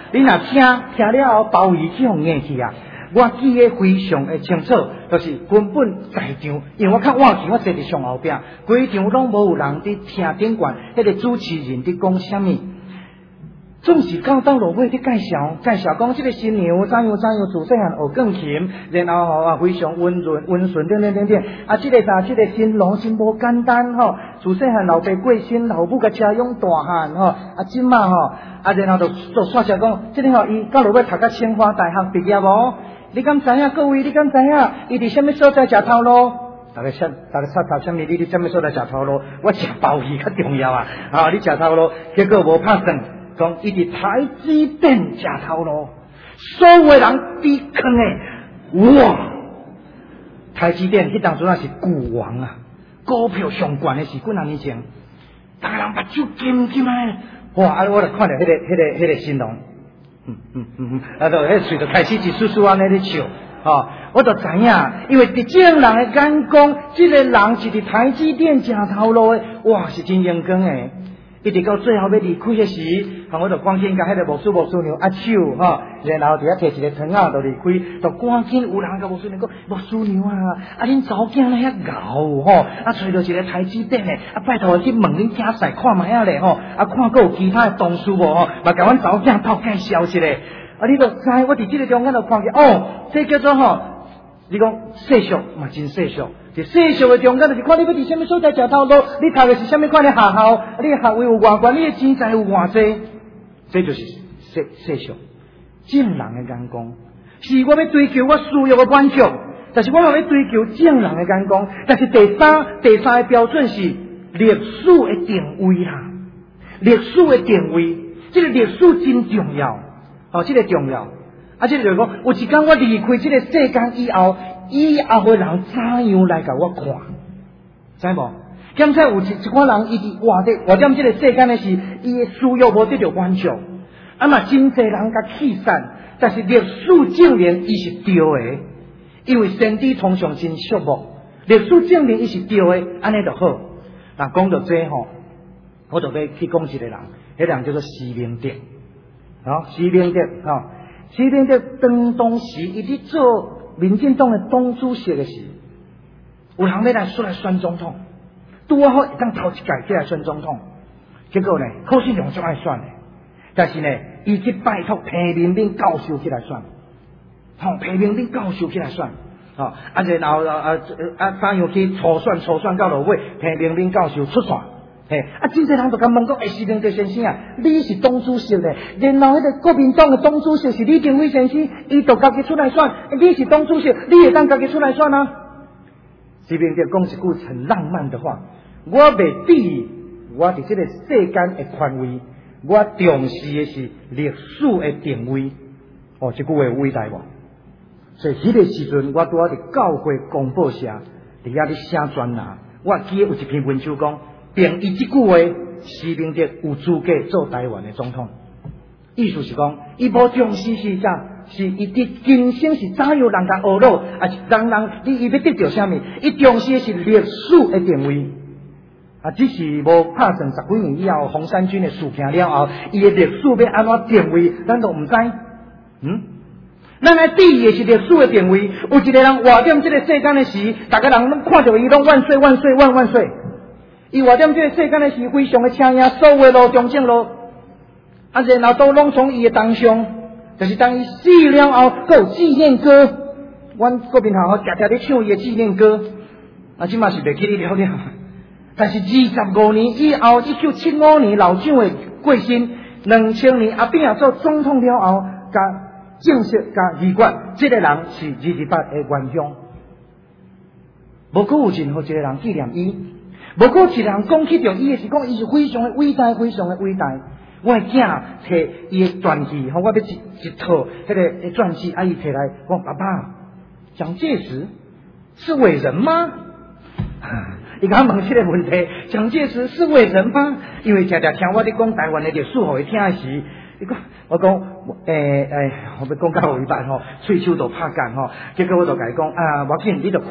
你若听听了后，包围去互硬去啊！我记得非常的清楚，就是根本在场，因为我较晚去，我坐伫上后壁，规场拢无有人伫听顶悬，迄个主持人伫讲啥物。总是到到落尾伫介绍介绍讲，即个新娘怎样怎样，自细汉学钢琴，然后吼啊非常温润温顺等等等等。啊，即、这个啥，即、这个新郎真无简单吼，自细汉老爸过身，老母甲车养大汉吼，啊即马吼，啊然后就就说下讲，即个吼伊到落尾读到清华大学毕业无？你敢知影各位？你敢知影？伊伫什么所在食头路？大家说，大家插头什么？你伫什么所在食头路？我食鲍鱼较重要啊！啊，你食头路，结果无拍算。讲伊伫台积电食头路，所有人伫坑诶，哇！台积電迄當陣啊是股王啊，股票上懸诶是幾啊年前，大家人目睭金金啊！哇！啊，我就看到迄、那個、迄、那個、迄、那個新郎，嗯嗯嗯嗯，啊，就迄隨着開始一絲絲安尼咧笑，哦，我就知影，因為佇眾人诶眼光，即、這個人是佇台積電食頭路诶，哇，是真陽光诶！一直到最後要離開迄時，我就趕緊甲迄個牧師牧師娘握手吼，然後佇遐摕一個糖仔就離開，就趕緊有人甲牧師娘講：牧師娘啊，啊恁查某囝咧遐牛吼，啊找到一個台積電誒，啊拜託去問恁囝婿看覓下咧吼，啊看閣有其他誒同事無吼，嘛甲阮查某囝偷介紹一下，啊你就知我佇即個中間就看見哦，這叫做吼，你講世俗嘛真世俗。伫世俗嘅中間，就是看你要伫什麼所在食頭路，你讀嘅是什麼款嘅學校，你嘅學位有偌懸，你嘅錢財有偌濟，這就是世世俗。正人嘅眼光，是我要追求我需要嘅滿足，但是我嘛要追求正人嘅眼光。但是第三第三嘅標準是歷史嘅定位啦，歷史嘅定位，這個歷史真重要，哦，這個重要。啊，這個就是講，有一天我離開這個世間以後。以後嘅人怎樣來甲我看？知無？兼且有一一款人，伊佇活伫活踮即個世間嘅是，伊嘅需要無得到滿足。啊嘛，真濟人甲氣散，但是歷史證明伊是對嘅，因為先知通常真寂寞。歷史證明伊是對嘅，安尼就好。嗱，講到這吼，我就要去講一個人，迄個人叫做施明德，啊，施明德，啊，施明德當當時伊伫做。民進黨嘅黨主席嘅時，有人要來出來選總統，拄好會當頭一屆起來選總統，結果呢，柯信良就愛選嘅，但是呢，伊去拜託彭明敏教授起來選，吼、哦，彭明敏教授起來選，吼、哦，啊然後啊啊啊，怎樣去初選初選到落尾，彭明敏教授出選。嘿，啊！真濟人就甲問講，誒，施明德先生啊，你是黨主席咧，然後迄個國民黨嘅黨主席是李登輝先生，伊就家己出來選，你是黨主席，你會當家己出來選啊？施明德講一句很浪漫的話，我袂在意我佇這個世間嘅權位，我重視嘅是歷史嘅定位。哦，這句話有偉大無？所以迄個時陣，我拄好佇教會廣播社，佇遐咧寫專欄，我記得有一篇文章講。並以這句話，施明德有資格做台灣的總統。意思是講，伊無重視是啥？是伊的今生是怎樣人甲學路，啊是人人你伊要得到啥物？伊重視的是歷史的定位。啊，只是無拍算十幾年以後，紅衫軍的事件了後，伊的歷史要安怎定位，咱都毋知。嗯，咱來第二個是歷史的定位。有一個人活踮這個世間的時，大家人攏看到伊攏萬歲萬歲萬萬歲。伊活踮這個世間的是非常的請仰，所有路中正路，啊，然後都攏從伊的當上，就是當伊死了後，還有紀念歌。阮國民學校常常咧唱伊的紀念歌，啊，即嘛是袂記你了了。但是二十五年以後，一九七五年老蔣的過身，兩千年阿扁做總統了後，甲正式甲議決，這個人是二二八的元兇。無可有任何一個人紀念伊。無過一人講起着伊嘅是講，伊是非常嘅偉大，非常嘅偉大。我嘅囝摕伊嘅傳記，我要一一套迄個傳記，啊，伊摕來講，爸爸，蔣介石是偉人嗎？伊甲我問這個問題，蔣介石是偉人嗎？因為常常聽我咧講台灣嘅歷史，互伊聽嘅時，伊講我講，誒、欸、誒、欸，我要講到一半吼，喙手都拍乾吼，結果我就甲伊講啊，我見你就看。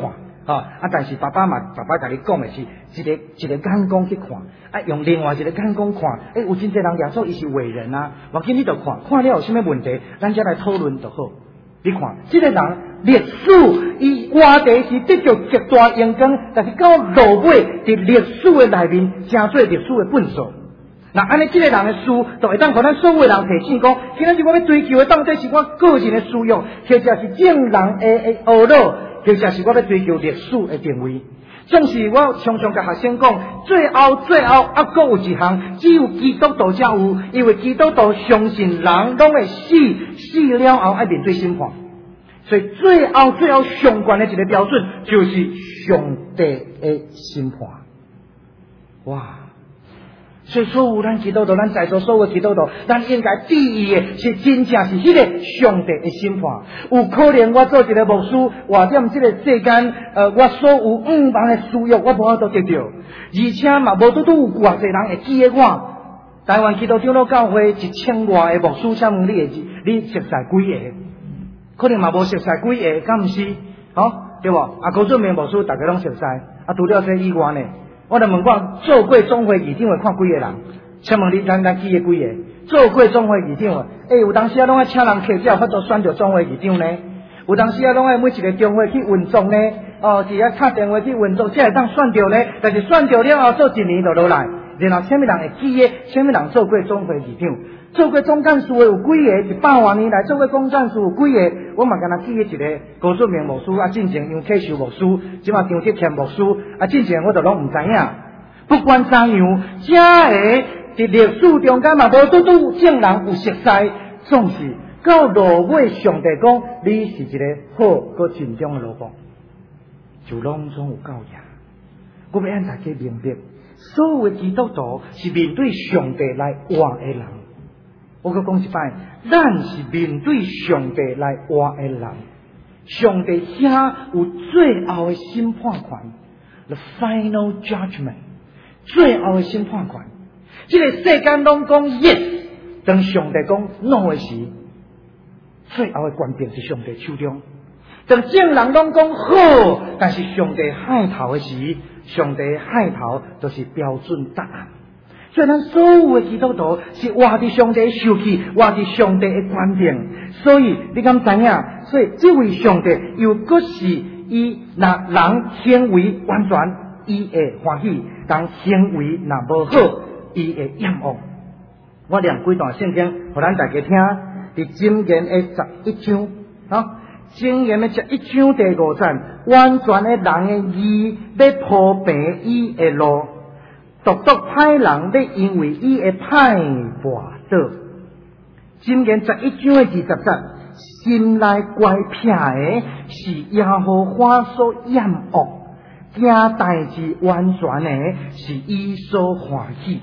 吼、哦、啊，但是爸爸嘛，爸爸甲你讲的是一个一个眼光去看，啊，用另外一个眼光看，诶、欸，有真侪人耶稣伊是伟人啊，我今你就看，看了有啥物问题，咱才来讨论就好。你看，这个人历史伊话题是得到极大荣光，但是到落尾伫历史的内面，成做历史的本数。那安尼，这个人的书就会当互咱所有的人提醒讲，今仔日我要追求的到底是我个人的需要，或者是正人的的学老，或者是我要追求历史的定位。总是我常常甲学生讲，最后最后啊，阁有一项，只有基督徒才有，因为基督徒相信人拢会死，死了后爱面对审判。所以最后最后上悬的一个标准，就是上帝的审判。哇！所以所有咱基督徒，咱在座所有基督徒，咱应该注意的是真正是迄个上帝的审判。有可能我做一个牧师，活踮这个世间，呃，我所有五万的需要，我无法度得到，而且嘛，无拄拄有偌济人会记得我。台湾基督长老教会一千外的牧师，请问你会你熟悉几个？可能嘛无熟悉几个，敢毋是？吼、哦，对无？啊，高准明牧师，大家拢熟悉。啊，除了这以外呢？我就问我做过总会议长会看几个人？请问你咱咱记个几个？做过总会议长诶，欸，有当时啊拢爱请人客，才有法度选着总会议长呢。有当时啊拢爱每一个中会去运作呢，哦，是啊打电话去运作，才会当选着呢。但是选着了后做一年就落来，然后什么人会记个？什么人做过总会议长？做过总干事的有几个？一百多年来做过总干事有几个？我嘛敢若记个一个高准明牧师啊，进前杨启秀牧师，即马张德谦牧师啊，进前我就拢毋知影。不管怎样，这个伫历史中间嘛无拄拄正人有熟悉，总是到落尾上帝讲你是一个好搁尽忠的老公，就拢总有够赢。我要按大家明白，所有的基督徒是面对上帝来活的人。我搁讲一摆，咱是面对上帝来活的人。上帝遐有最后的审判权 ，the final judgment， 最后的审判权。这个世间拢讲 yes， 当上帝讲 no 的时，最后的决定是上帝手中。当正人拢讲好，但是上帝海头的时，上帝海头就是标准答案。所以咱所有的基督徒是活伫上帝的受气，活伫上帝的决定。所以你敢知影？所以这位上帝又搁是伊，若人行为完全，伊会欢喜；人行为若无好，伊会厌恶。我念几段圣经，互咱大家听。伫箴言的十一章，啊，箴言的十一章第五节，完全的人的义要铺平伊的路。独独歹人要因为伊会歹跋倒。箴言十一章的二十节，心内乖僻的是耶和华所厌恶，行代志完全的是伊所欢喜。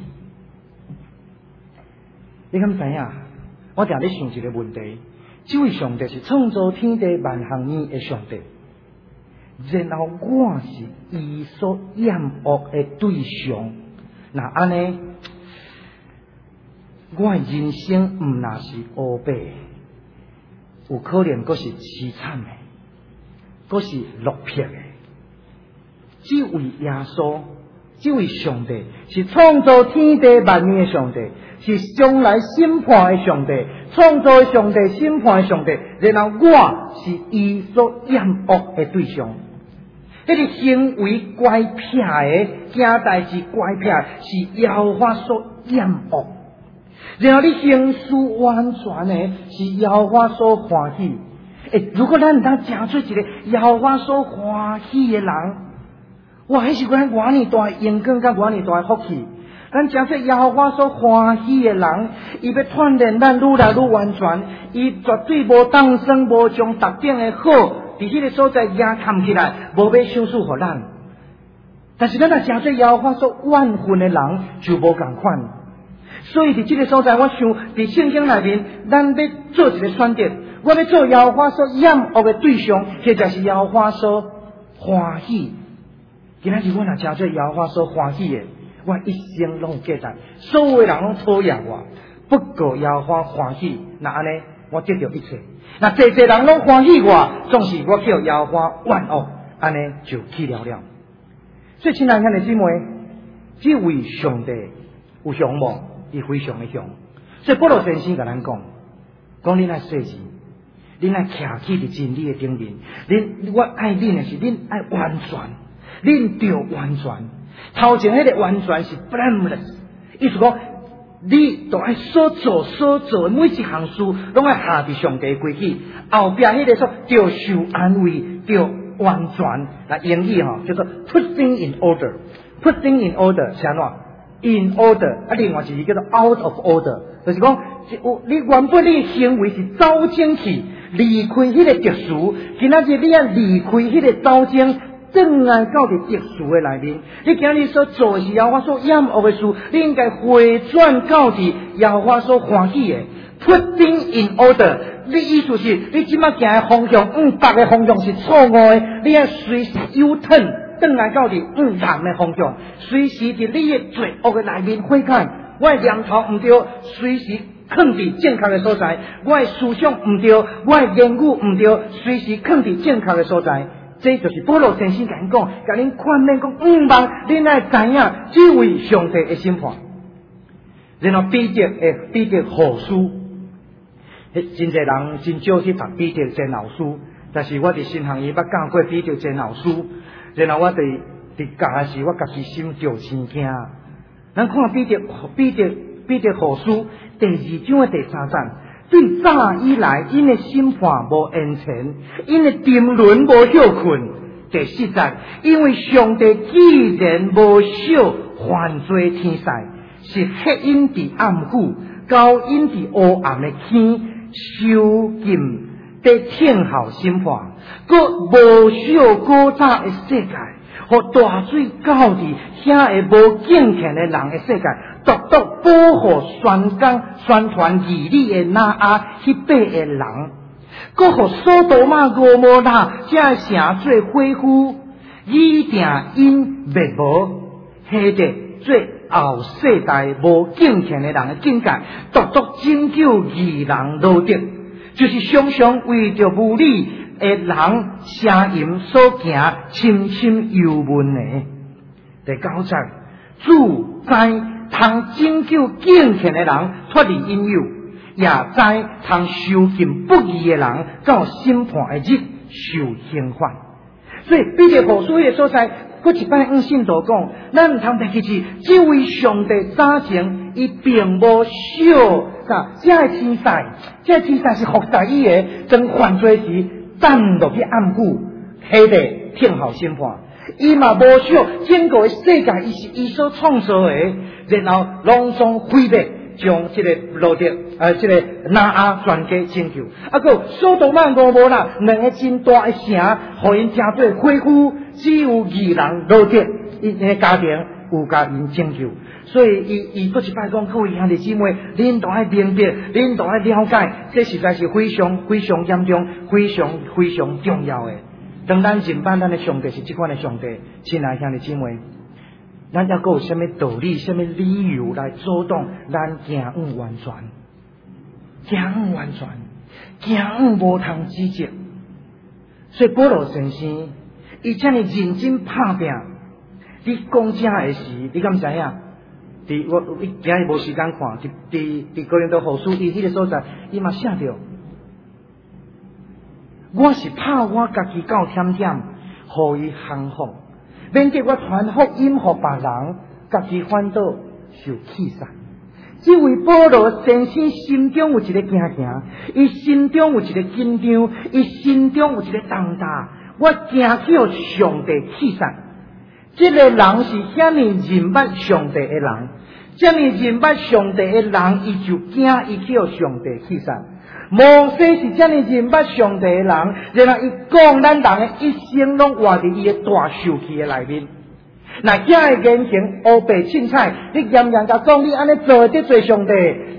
你敢知影？我定咧想一个问题：这位上帝是创造天地万象年的上帝，然后我是伊所厌恶的对象。那安尼，我的人生毋那是乌白，有可能阁是凄惨的，阁是落魄的。这位耶稣，这位上帝是创造天地万物的上帝，是将来审判的上帝，创造的上帝，审判的上帝。然后我是伊所厌恶的对象。迄个行为乖僻的，行代志乖僻，是耶和华所厌恶。然后你行事完全的，是耶和华所欢喜。诶，如果咱能真做一个耶和华所欢喜的人，哇，迄是咱偌尼大荣光，甲偌尼大福气。咱真做耶和华所欢喜的人，伊要锻炼咱愈来愈完全，伊绝对无当生，无将特定的好。伫迄个所在压扛起来，无要享受互咱。但是咱若真做耶和华所怨恨的人，就无共款。所以伫这个所在，我想伫圣经内面，咱要做一个选择，我要做耶和华所厌恶的对象，或者是耶和华所欢喜。今仔日我若真做耶和华所欢喜的，我一生拢有价值。所有的人拢讨厌我，不过耶和华欢喜，那安尼我得到一切。那侪侪人拢欢喜我，总是我叫耶和华怨恶， 安尼就去了了。所以亲爱兄弟姊妹，这位上帝有凶无？伊非常的凶。所以保罗先生甲咱讲，讲恁爱细致，恁爱徛起伫真理的顶面。恁我爱恁的是恁爱完全，恁着完全。头前迄个完全是 blameless， 意思讲你都爱所做所做的每一项事，拢爱下伫上帝规矩。后壁迄个说着受安慰，着完全。那英语吼叫做 putting in order。putting in order 是安怎 ？in order 啊，另外一个叫做 out of order， 就是讲你原本你行为是走正去，离开迄个特殊，今仔日你啊离开迄个走正。正来到伫特殊的内面，你今日所做的是耶和华所厌恶的事，你应该回转到伫耶和华所欢喜的。Putting in order， 你意思是你即摆行的方向，嗯，北的方向是错误的，你要随时 U turn， 转来到伫嗯南的方向，随时伫你的罪恶的内面悔改，我的念头唔对，随时放伫正确的所在；我的思想唔对，我的言语唔对，随时放伫正确的所在。这就是保罗先生甲恁讲，甲恁劝勉讲，毋茫恁爱知影这位上帝的审判。然后彼得诶，彼得后书，真侪人真少去读彼得真后书，但是我伫新行医捌教过彼得真后书，然后我伫伫教的时，我家己心就生惊。咱看彼得彼得彼得后书第二章的第三章。对早以来，因的审判无延前，因的沉沦无休困。第四节，因为上帝既然无少犯罪天使，是黑阴伫暗谷，高阴伫黑暗的天，受尽得天后审判，佮无少古早的世界，和大水到伫遐个无敬虔的人的世界。独独保护宣讲宣传义理的那阿迄八个人，搁互所多玛俄摩拉这城做恢复，以定因灭无，下得做后世代无敬虔的人的境界，独独拯救义人落得，就是常常为着无理的人声音所行，深深忧闷的。第九节，主知。通拯救敬虔的人脱离引诱，也知通受尽不义的人到审判的日受刑罚。所以彼得后书的所在，搁一摆用信徒讲，咱唔通袂记住，这位上帝早前伊并无少啥，这个天使，这个天使是服侍伊的，当犯罪时等落去暗谷，迄个天后审判。伊嘛无少整个世界，伊是伊所创造的，然后拢总毁灭，将这个罗德呃这个拿阿全家拯救。啊，个所多玛俄摩拉两个真大的城，互因正做恢复，只有义人罗德，伊个家庭有甲因拯救。所以伊伊佫一摆讲，各位兄弟姊妹，恁都爱明白，恁都爱了解，这实在是非常非常严重、非常非常重要的。当咱认班，咱的上帝是这款的上帝，亲爱兄弟姊妹，咱还佫有什么道理、什么理由来阻挡咱行往完全？行往完全，行往无通指责。所以保罗先生，伊这么认真拍拼，你讲正的时，你敢知影？伫我我今日无时间看，伫伫伫哥林多后书伊迄个所在，伊嘛写着。我是怕我家己够忝忝，互伊幸福，免得我传福音互别人，家己反倒受气煞。这位保罗先生心中有一个惊惊，伊心中有一个紧张，伊心中有一个重大，我惊叫上帝气煞。这个人是遐尼认捌上帝的人，这么认捌上帝的人，伊就惊伊叫上帝气煞。摩西是这么认捌上帝的人，然后伊讲咱人的一生拢活伫伊的大受气的内面。那这个言行黑白凊彩，你严严甲讲，你安尼做得罪上帝，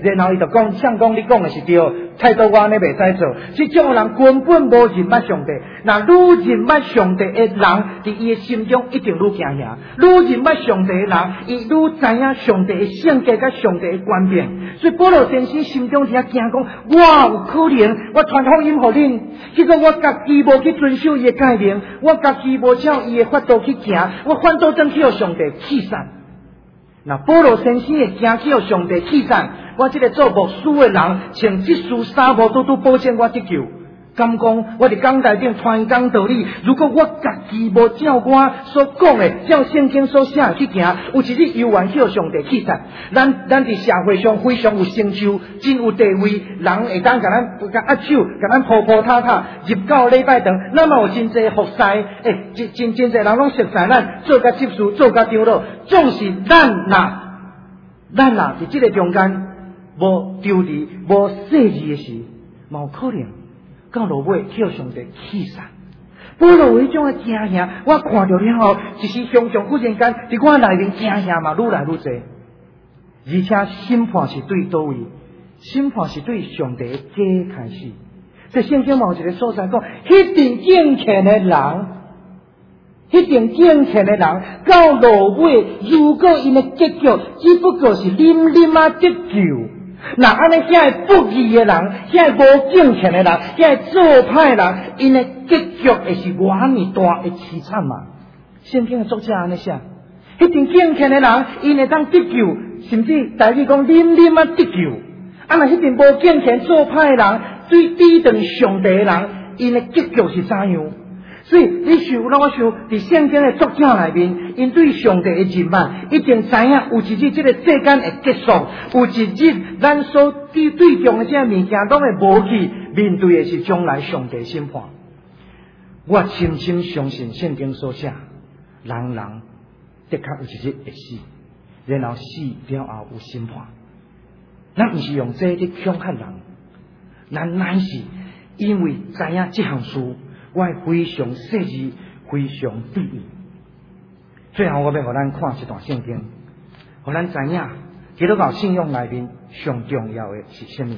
然后伊就讲，像讲你讲的是对，态度我安尼袂使做。这种人根本无认捌上帝。那愈认捌上帝的人，伫伊的心中一定愈惊吓。愈认捌上帝的人，伊愈知影上帝的性格甲上帝的权柄。所以保罗先生心中只惊讲，我有可能我传福音互恁，结果我家己无去遵守伊的诫命，我家己无照伊的法度去行，我反倒转去互上帝气散。那保罗先生会惊去互上帝气散，我这个做牧师的人，穿这束衫无拄拄保证我得救。敢讲我伫讲台顶传讲道理，如果我家己无照我所讲的，照圣经所写的去行，有一日犹原去互上帝气散。咱咱伫社会上非常有成就，真有地位，人会当甲咱甲握手，甲咱抱抱踏踏，入到礼拜堂，咱嘛有真济服侍，诶，真真真济人拢熟悉咱，做甲执事，做甲长老，总是咱若咱若伫即个中间无丢离、无细致的事，嘛有可能。到落尾叫上帝气散，保罗有迄种的惊吓，我看到了后，一时常常忽然间伫我内面惊吓嘛愈来愈多，而且审判是对倒位？审判是对上帝的家开始。这圣经嘛有一个所在讲，迄定敬虔的人，迄定敬虔的人，到落尾，如果因的结局只不过是啉啉啊得救。那安尼，遐个不义的人，遐个无敬虔的人，遐个做歹人，因的结局会是偌尼大的凄惨嘛？圣经的作者安尼写，迄定敬虔的人，因会当得救，甚至大意讲啉啉啊得救。啊，若迄定无敬虔做歹的人，对抵挡上帝的人，因的结局是怎样？所以你想，让我想，伫圣经的作者内面，因对上帝的认识，一定知影有一日这个世间会结束，有一日咱所对对象的这些物件拢会无去，面对的是将来上帝审判。我深深相信圣经所写，人人的确有一日会死，然后死了后有审判。咱毋是用这去恐吓人，咱乃是因为知影这项事。我非常细致，非常注意。最后，我要互咱看一段圣经，互咱知影基督教信仰内面上重要的是什么？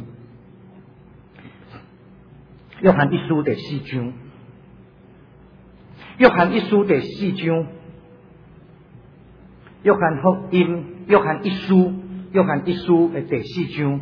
约翰一书第四章，约翰一书第四章，约翰福音，约翰一书，约翰一书的第四章，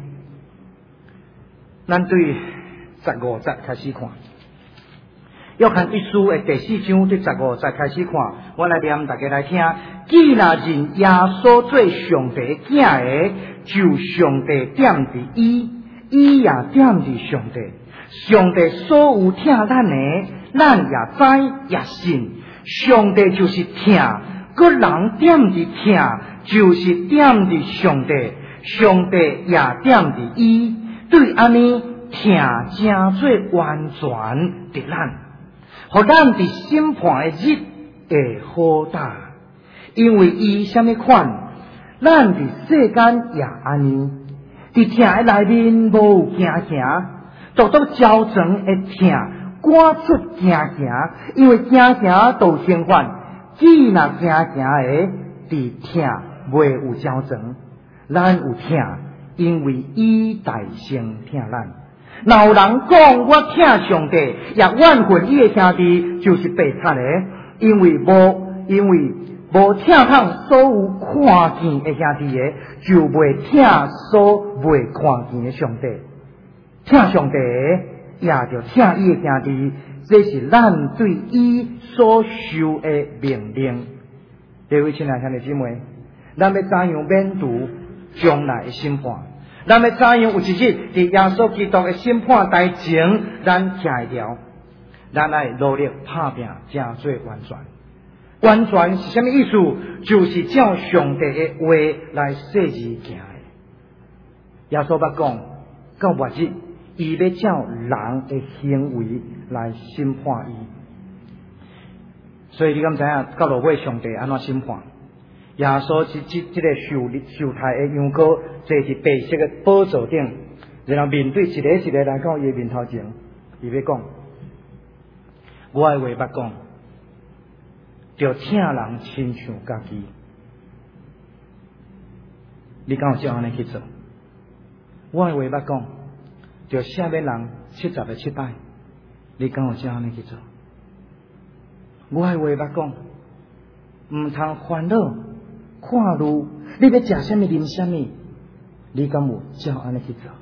咱对十五节开始看。约翰一书的第四章对十五节开始看，我来念大家来听。既然认耶稣做上帝的囝的，就上帝点伫伊，伊也点伫上帝。上帝所有听咱的，咱也知也信。上帝就是听，个人点伫听，就是点伫上帝。上帝也点伫伊，对安尼听正做完全伫咱。互咱伫审判的日会好大，因为伊什么款，咱伫世间也安尼，伫听的内面无惊吓，独独焦肠会听，赶出惊吓，因为惊吓都生犯，既若惊吓的伫听袂有焦肠，咱有听，因为伊大声听咱。若有人讲我听上帝，也怨恨伊的兄弟，就是白贼的，因为无因为无听通所有看见的兄弟的，就袂听所袂看见的上帝。听上帝的，也就听伊的兄弟，这是咱对伊所受的命令。各位亲爱兄弟姊妹，咱要怎样面对将来的审判？咱要怎样有一日伫耶稣基督的审判台前，咱徛会牢？咱爱努力打拼，正做完全。完全是什么意思？就是照上帝的话来细致行的。耶稣捌讲，到末日，伊要照人的行为来审判伊。所以你敢知影？到落尾上帝安怎审判？耶稣是即即个受受害的羊羔，坐伫白色的宝座顶，然后面对一个一个来到伊的面头前，伊要讲，我的话捌讲，着请人亲像家己。你敢有照安尼去做？ 我的话捌讲，着赦免人七十个七摆，你敢有照安尼去做？我的话捌讲，毋通烦恼看路，你要食什么啉什么，你敢有照安尼去做？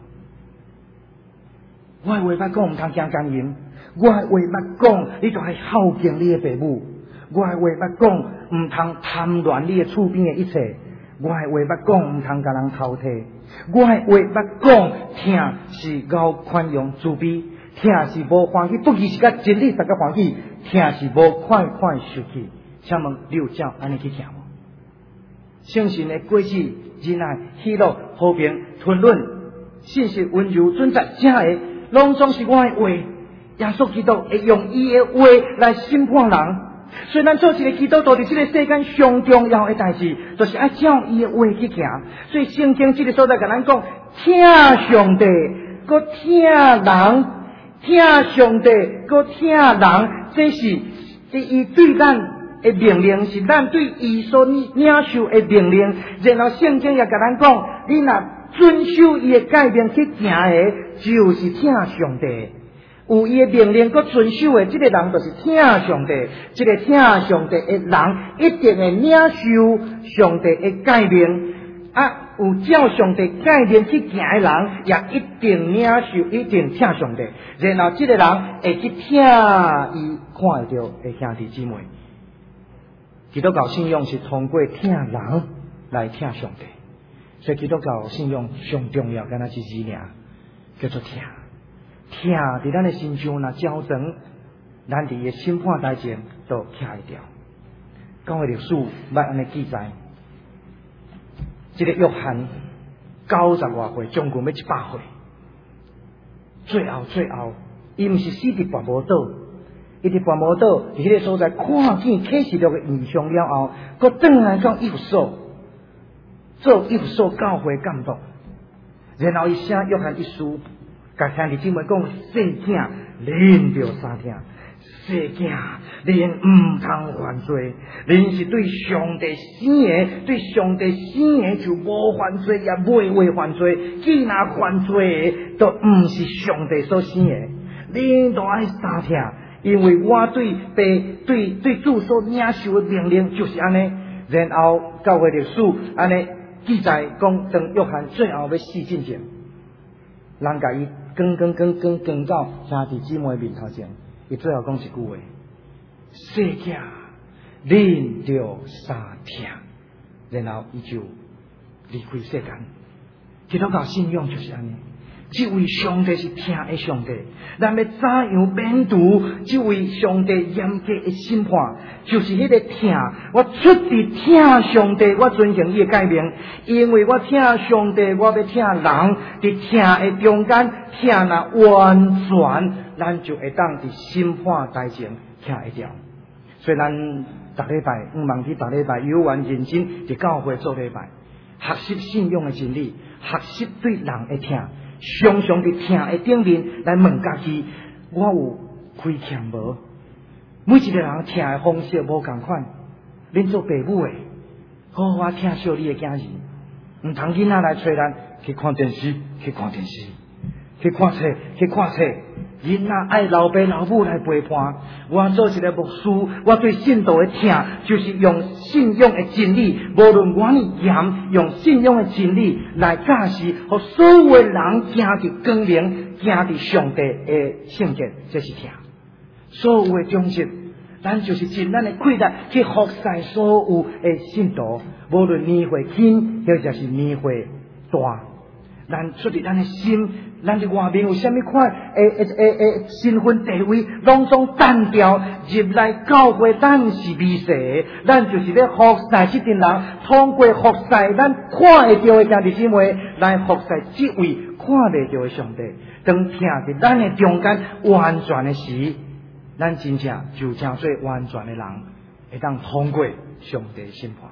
我的话捌讲，毋通惊奸淫。我的话捌讲，你就爱孝敬你的父母。我的话捌讲，毋通贪恋你的厝边的一切。我的话捌讲，毋通甲人偷摕。我的话捌讲，疼是够宽容慈悲，疼是无欢喜，不义是甲真理大家欢喜，疼是无快快受气。请问你有照安尼去听无？圣神的果子，仁爱、喜乐、和平、吞忍、信实、温柔、准则，这个拢总是我的话。耶稣基督会用伊的话来审判人。所以咱做一个基督徒，伫这个世间上重要的代志，就是爱照伊的话去行。所以圣经这个所在甲咱讲，听上帝，搁听人，听上帝，搁听人，这是伊对咱的命令，是咱对伊所领受的命令。然后圣经也甲咱讲，你若遵守伊的诫命去行的，就是听上帝。有伊的命令，佮遵守的，这个人就是听上帝。这个听上帝的人，一定会领受上帝的诫命。啊，有照上帝诫命去行的人，也一定领受，一定听上帝。然后这个人会去听伊看得到的兄弟姊妹。基督教信仰是通过听人来听上帝，所以基督教信仰上重要，敢若是字尔，叫做听。听伫咱的心上若焦长，咱伫个审判台前都徛会掉。教会历史捌安尼记载，这个约翰九十外岁，将近要一百岁，最后最后，伊毋是死伫跋摩岛，伊伫跋摩岛伫迄个所在看见启示录的异象了后，佮转来到以弗所，做以弗所教会监督，然后伊写约翰一书。甲兄弟姊妹讲，细囝恁着三听，细囝恁毋通犯罪，恁是对上帝生的，对上帝生的就无犯罪，也袂会犯罪。既若犯罪的，都毋是上帝所生的，恁都爱三听，因为我对被对对主所领受的命令就是安尼。然后教会历史安尼记载讲，当约翰最后要死之前，人甲伊。跟跟跟跟跟到兄弟姊妹面头前，伊最后讲一句话：细囝，恁着三听。然后伊就离开世间。基督教信仰就是安尼，这位上帝是听的上帝，咱要怎样面对这位上帝严格的审判？就是迄个听，我出伫听上帝，我遵行伊的诫命，因为我听上帝，我要听人，伫听的中间，听若完全，咱就会当伫审判台前听会着。所以咱逐礼拜，毋忙去逐礼拜，有缘认真伫教会做礼拜，学习信仰的真理，学习对人的听。常常伫听的顶面来问家己，我有亏欠无？每一个人听的方式无共款。恁做父母的，好好听小你的囝儿，毋通囡仔来找咱去看电视，去看电视，去看册，去看册。囡仔爱老爸老母来陪伴。我做一个牧师，我对信道的听，就是用信仰的真理，无论我呢严，用信仰的真理来教示，互所有的人行伫光明，行伫上帝的圣洁，这是听。所有的忠实，咱就是尽咱的气力去服侍所有的信徒，无论年岁轻，或者是年岁大，咱出伫咱的心。咱伫外面有啥物款诶诶诶诶身份地位，拢总单调入来教会，咱是微细，咱就是咧服侍这群人，通过服侍咱看会到的兄弟姊妹来服侍这位看袂到的上帝。当听伫咱的中间完全的时，咱真正就正做完全的人，会当通过上帝的审判。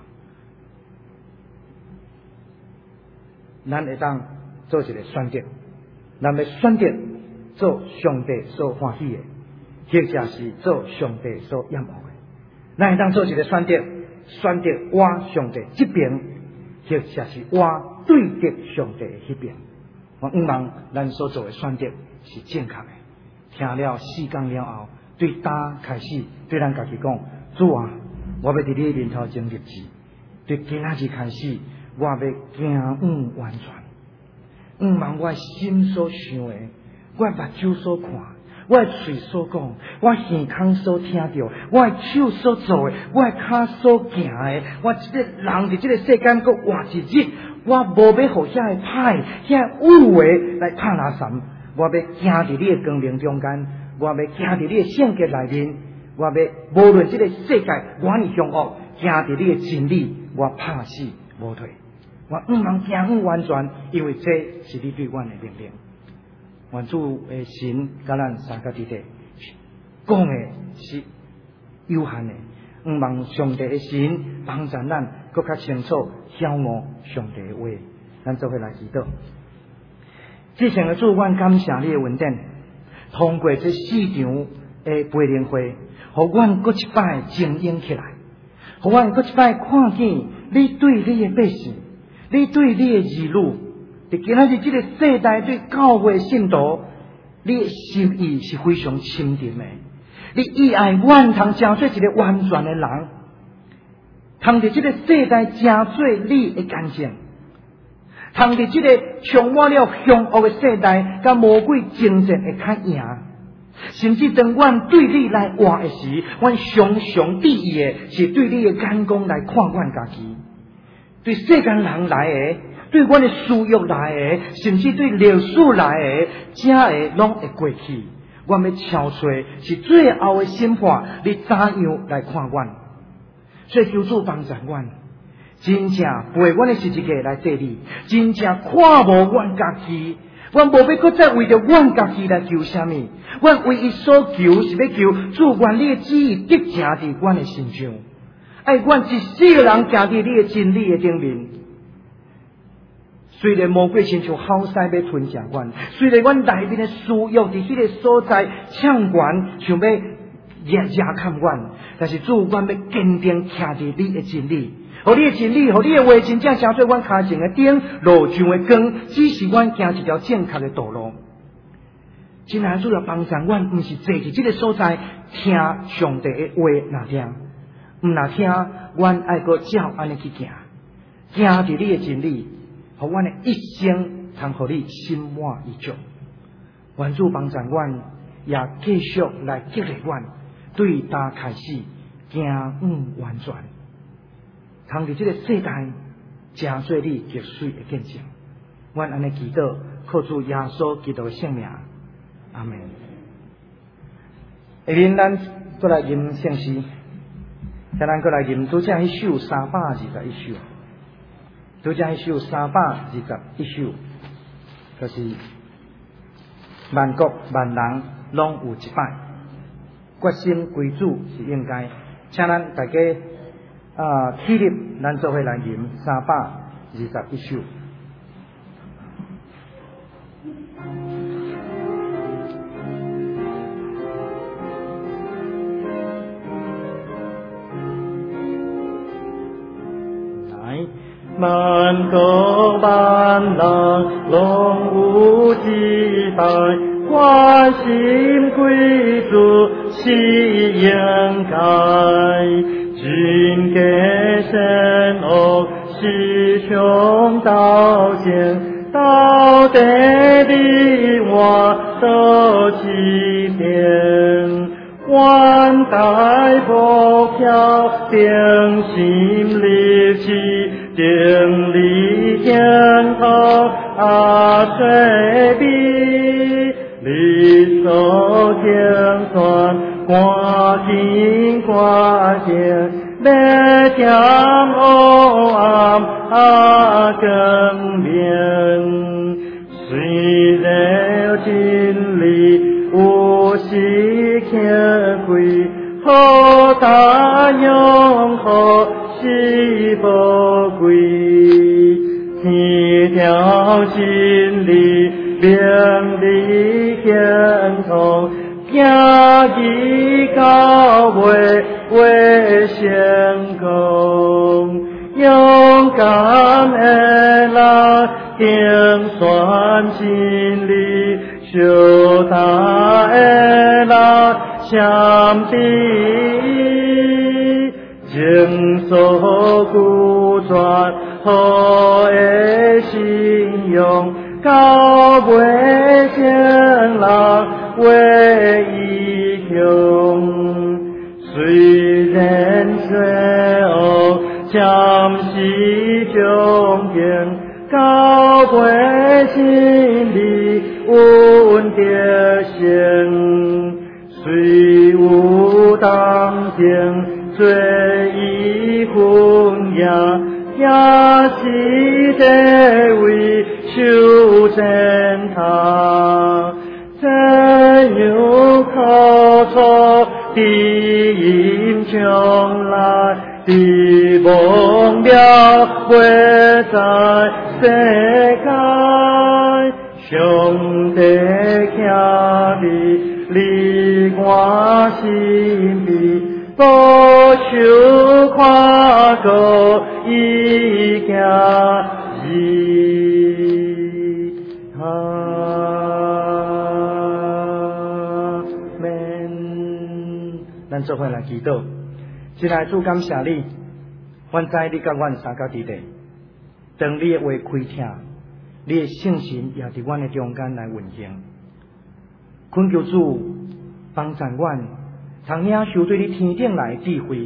咱会当做一个选择。咱要选择做上帝所欢喜的，或者是做上帝所厌恶的。咱会当做一个选择，选择我上帝这边，或者是我对敌上帝的那边。 我希望咱所做的选择是正确的。听了四讲了后，对大开始对咱家己讲，主啊，我要伫你面头前立志，对今仔日开始，我要行往完全。毋望我心所想的，我目睭所看，我嘴所讲，我耳孔所听到，我手所做的，我脚所行的，我即个人伫即个世间搁活一日，我无要互遐个歹、遐污的来拍拉散，我要行伫你的光明中间，我要行伫你的圣洁内面，我要无论即个世界远离凶恶，行伫你的真理，我拍死无退。我毋通行往完全，因为这是你对阮的命令。愿主的神甲咱三个弟弟讲的是有限的，毋望上帝的神帮助咱更较清楚晓悟上帝的话。咱做伙来祈祷。至诚的主，阮感谢你的恩典，通过这四场的培灵会，互阮搁一摆精英起来，互阮搁一摆看见你对你的百姓。你对你的儿女，伫今仔日这个世代对教会信徒，你的心意是非常深沉的。你意爱阮通成做一个完全的人，通伫这个世代成做你的干净，通伫这个充满了凶恶的世代，甲魔鬼争战会较赢。甚至当阮对你来活的时，阮常常第一的是对你的眼光来看阮家己。对世间人来的，对阮的私欲来的，甚至对历史来的，这个拢会过去。阮要敲碎是最后的审判，你怎样来看阮？所以求主帮助阮，真正陪阮的十字架来做你，真正看无阮家己。阮无要搁再为着阮家己来求什么，阮唯一所求是要求主愿你的旨意得成伫阮的身上。爱阮一世个人行伫你的真理的顶面，虽然魔鬼亲像好势要吞噬阮，虽然阮内面的私欲伫迄个所在抢阮，想要压压看阮，但是主，阮要坚定徛伫你的真理，互你的真理，互你的话真正成做阮脚前的灯，路上的光，指示阮行一条正确的道路。真爱主要帮助阮，毋是坐伫这个所在听上帝的话哪听。毋若听，阮爱个照安尼去行，行伫你的真理，互阮的一生通互你心满意足。愿主帮助阮，也继续来激励阮，对大开始行往完全，通伫这个世代真做你极水的见证。阮安尼祈祷，靠主耶稣基督的圣名，阿门。下面咱过来吟圣诗。再咱过来吟拄则迄首三百二十一首，拄则迄首三百二十一首，就是万国万人拢有一摆，决心归主是应该。请咱大家啊起立，咱做伙来吟三百二十一首。 万国万人拢有一摆，关心归主是应该。真嘅善恶是穷道见，到底的我都起点。万代步飘定心立志，定力天堂啊水比，你手天算挂金挂剑，每天黑暗啊更面，虽然真理无时天归，好大永恒是宝贵，一条真理亮丽天堂，行一高位为先锋，勇敢的人定算愿真理修他的人相比，情所固全好的信用，到尾成人为英雄。虽然罪恶暂时中间，到尾心里稳得胜。虽有当前罪已困也，也是得为修正他。怎样靠错的音将来的梦了会在世界，上帝倚的离我心里，多受跨过一家己。阿门。咱做伙来祈祷。亲爱的主，感谢你，阮知你甲阮三角伫地，当你的话开听，你的圣神也伫阮的中间来运行。恳求主帮助阮，通领受对你天顶来的智慧，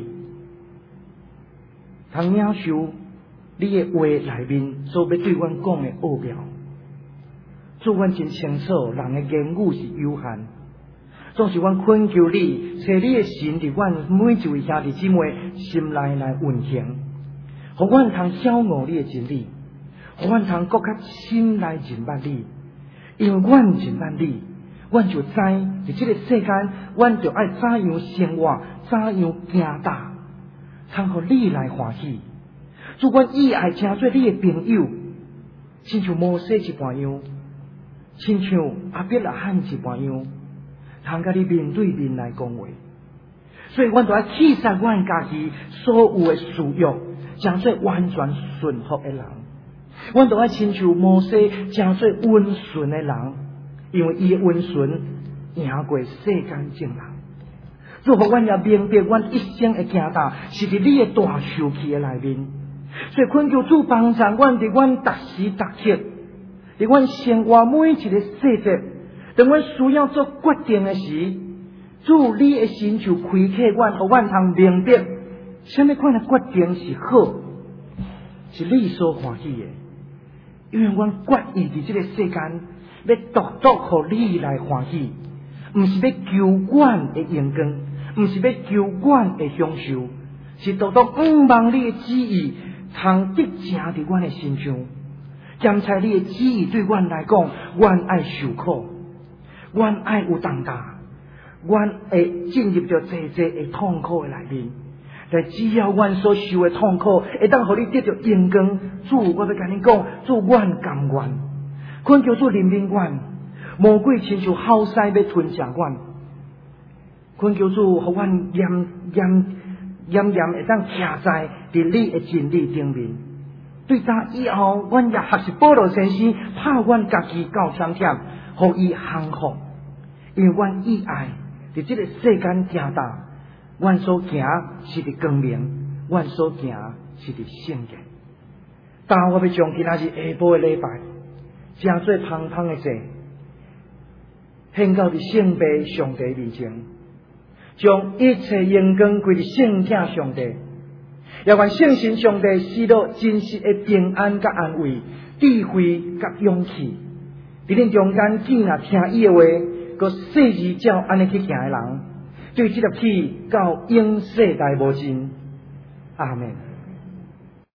通领受你的话内面所要对阮讲的奥妙。主，阮真清楚，人的言语是有限。总是阮恳求你，找你的神伫阮每一位兄弟姊妹心内来运行，互阮通晓悟你的真理，互阮通更较心内认捌你。因为阮认捌你，阮就知伫这个世间，阮就爱怎样生活，怎样行大，通互你来欢喜。主，阮意爱成做你的朋友，亲像摩西一般样，亲像阿伯拉罕一般样。通甲你面对面来讲话，所以阮就要弃杀阮家己所有的私欲，将做完全顺服的人。阮就要亲像摩西，将做温顺的人，因为伊的温顺赢过世间众人。祝福阮也明白，阮一生的行大是伫你的大受气的内面，所以恳求主帮助阮伫阮逐时逐刻，伫阮生活每一个细节。当阮需要做决定的时，主你的神就开启阮，互阮通明白，什么款的决定是好，是你所欢喜的。因为阮决意伫这个世间，要独独互你来欢喜，毋是要求阮的荣光，毋是要求阮的享受，是独独仰望你的旨意，通得正伫阮的心上。检查你的旨意对阮来讲，阮爱受苦。阮爱有重大，阮会进入到济济的痛苦的内面，但只要阮所受的痛苦会当互你得到荣光，主，我要甲你讲，主，阮甘愿，恳求主怜悯阮，魔鬼亲像好狮要吞噬阮，恳求主，互阮严严严严会当徛在伫你的真理顶面。对他以后，阮也学习保罗先生，怕阮家己够强忝，互伊幸福。因为阮意爱伫这个世间行大，阮所行是伫光明，阮所行是伫圣洁。但我要将今仔日下晡的礼拜，诚做芳芳的祭，献到伫圣父上帝面前，将一切荣光归伫圣子上帝，也愿圣神上帝赐到真实的平安甲安慰、智慧甲勇气，伫恁中间只若听伊的话。个细字照安尼去行的人，对这粒气到永世代无尽。阿门。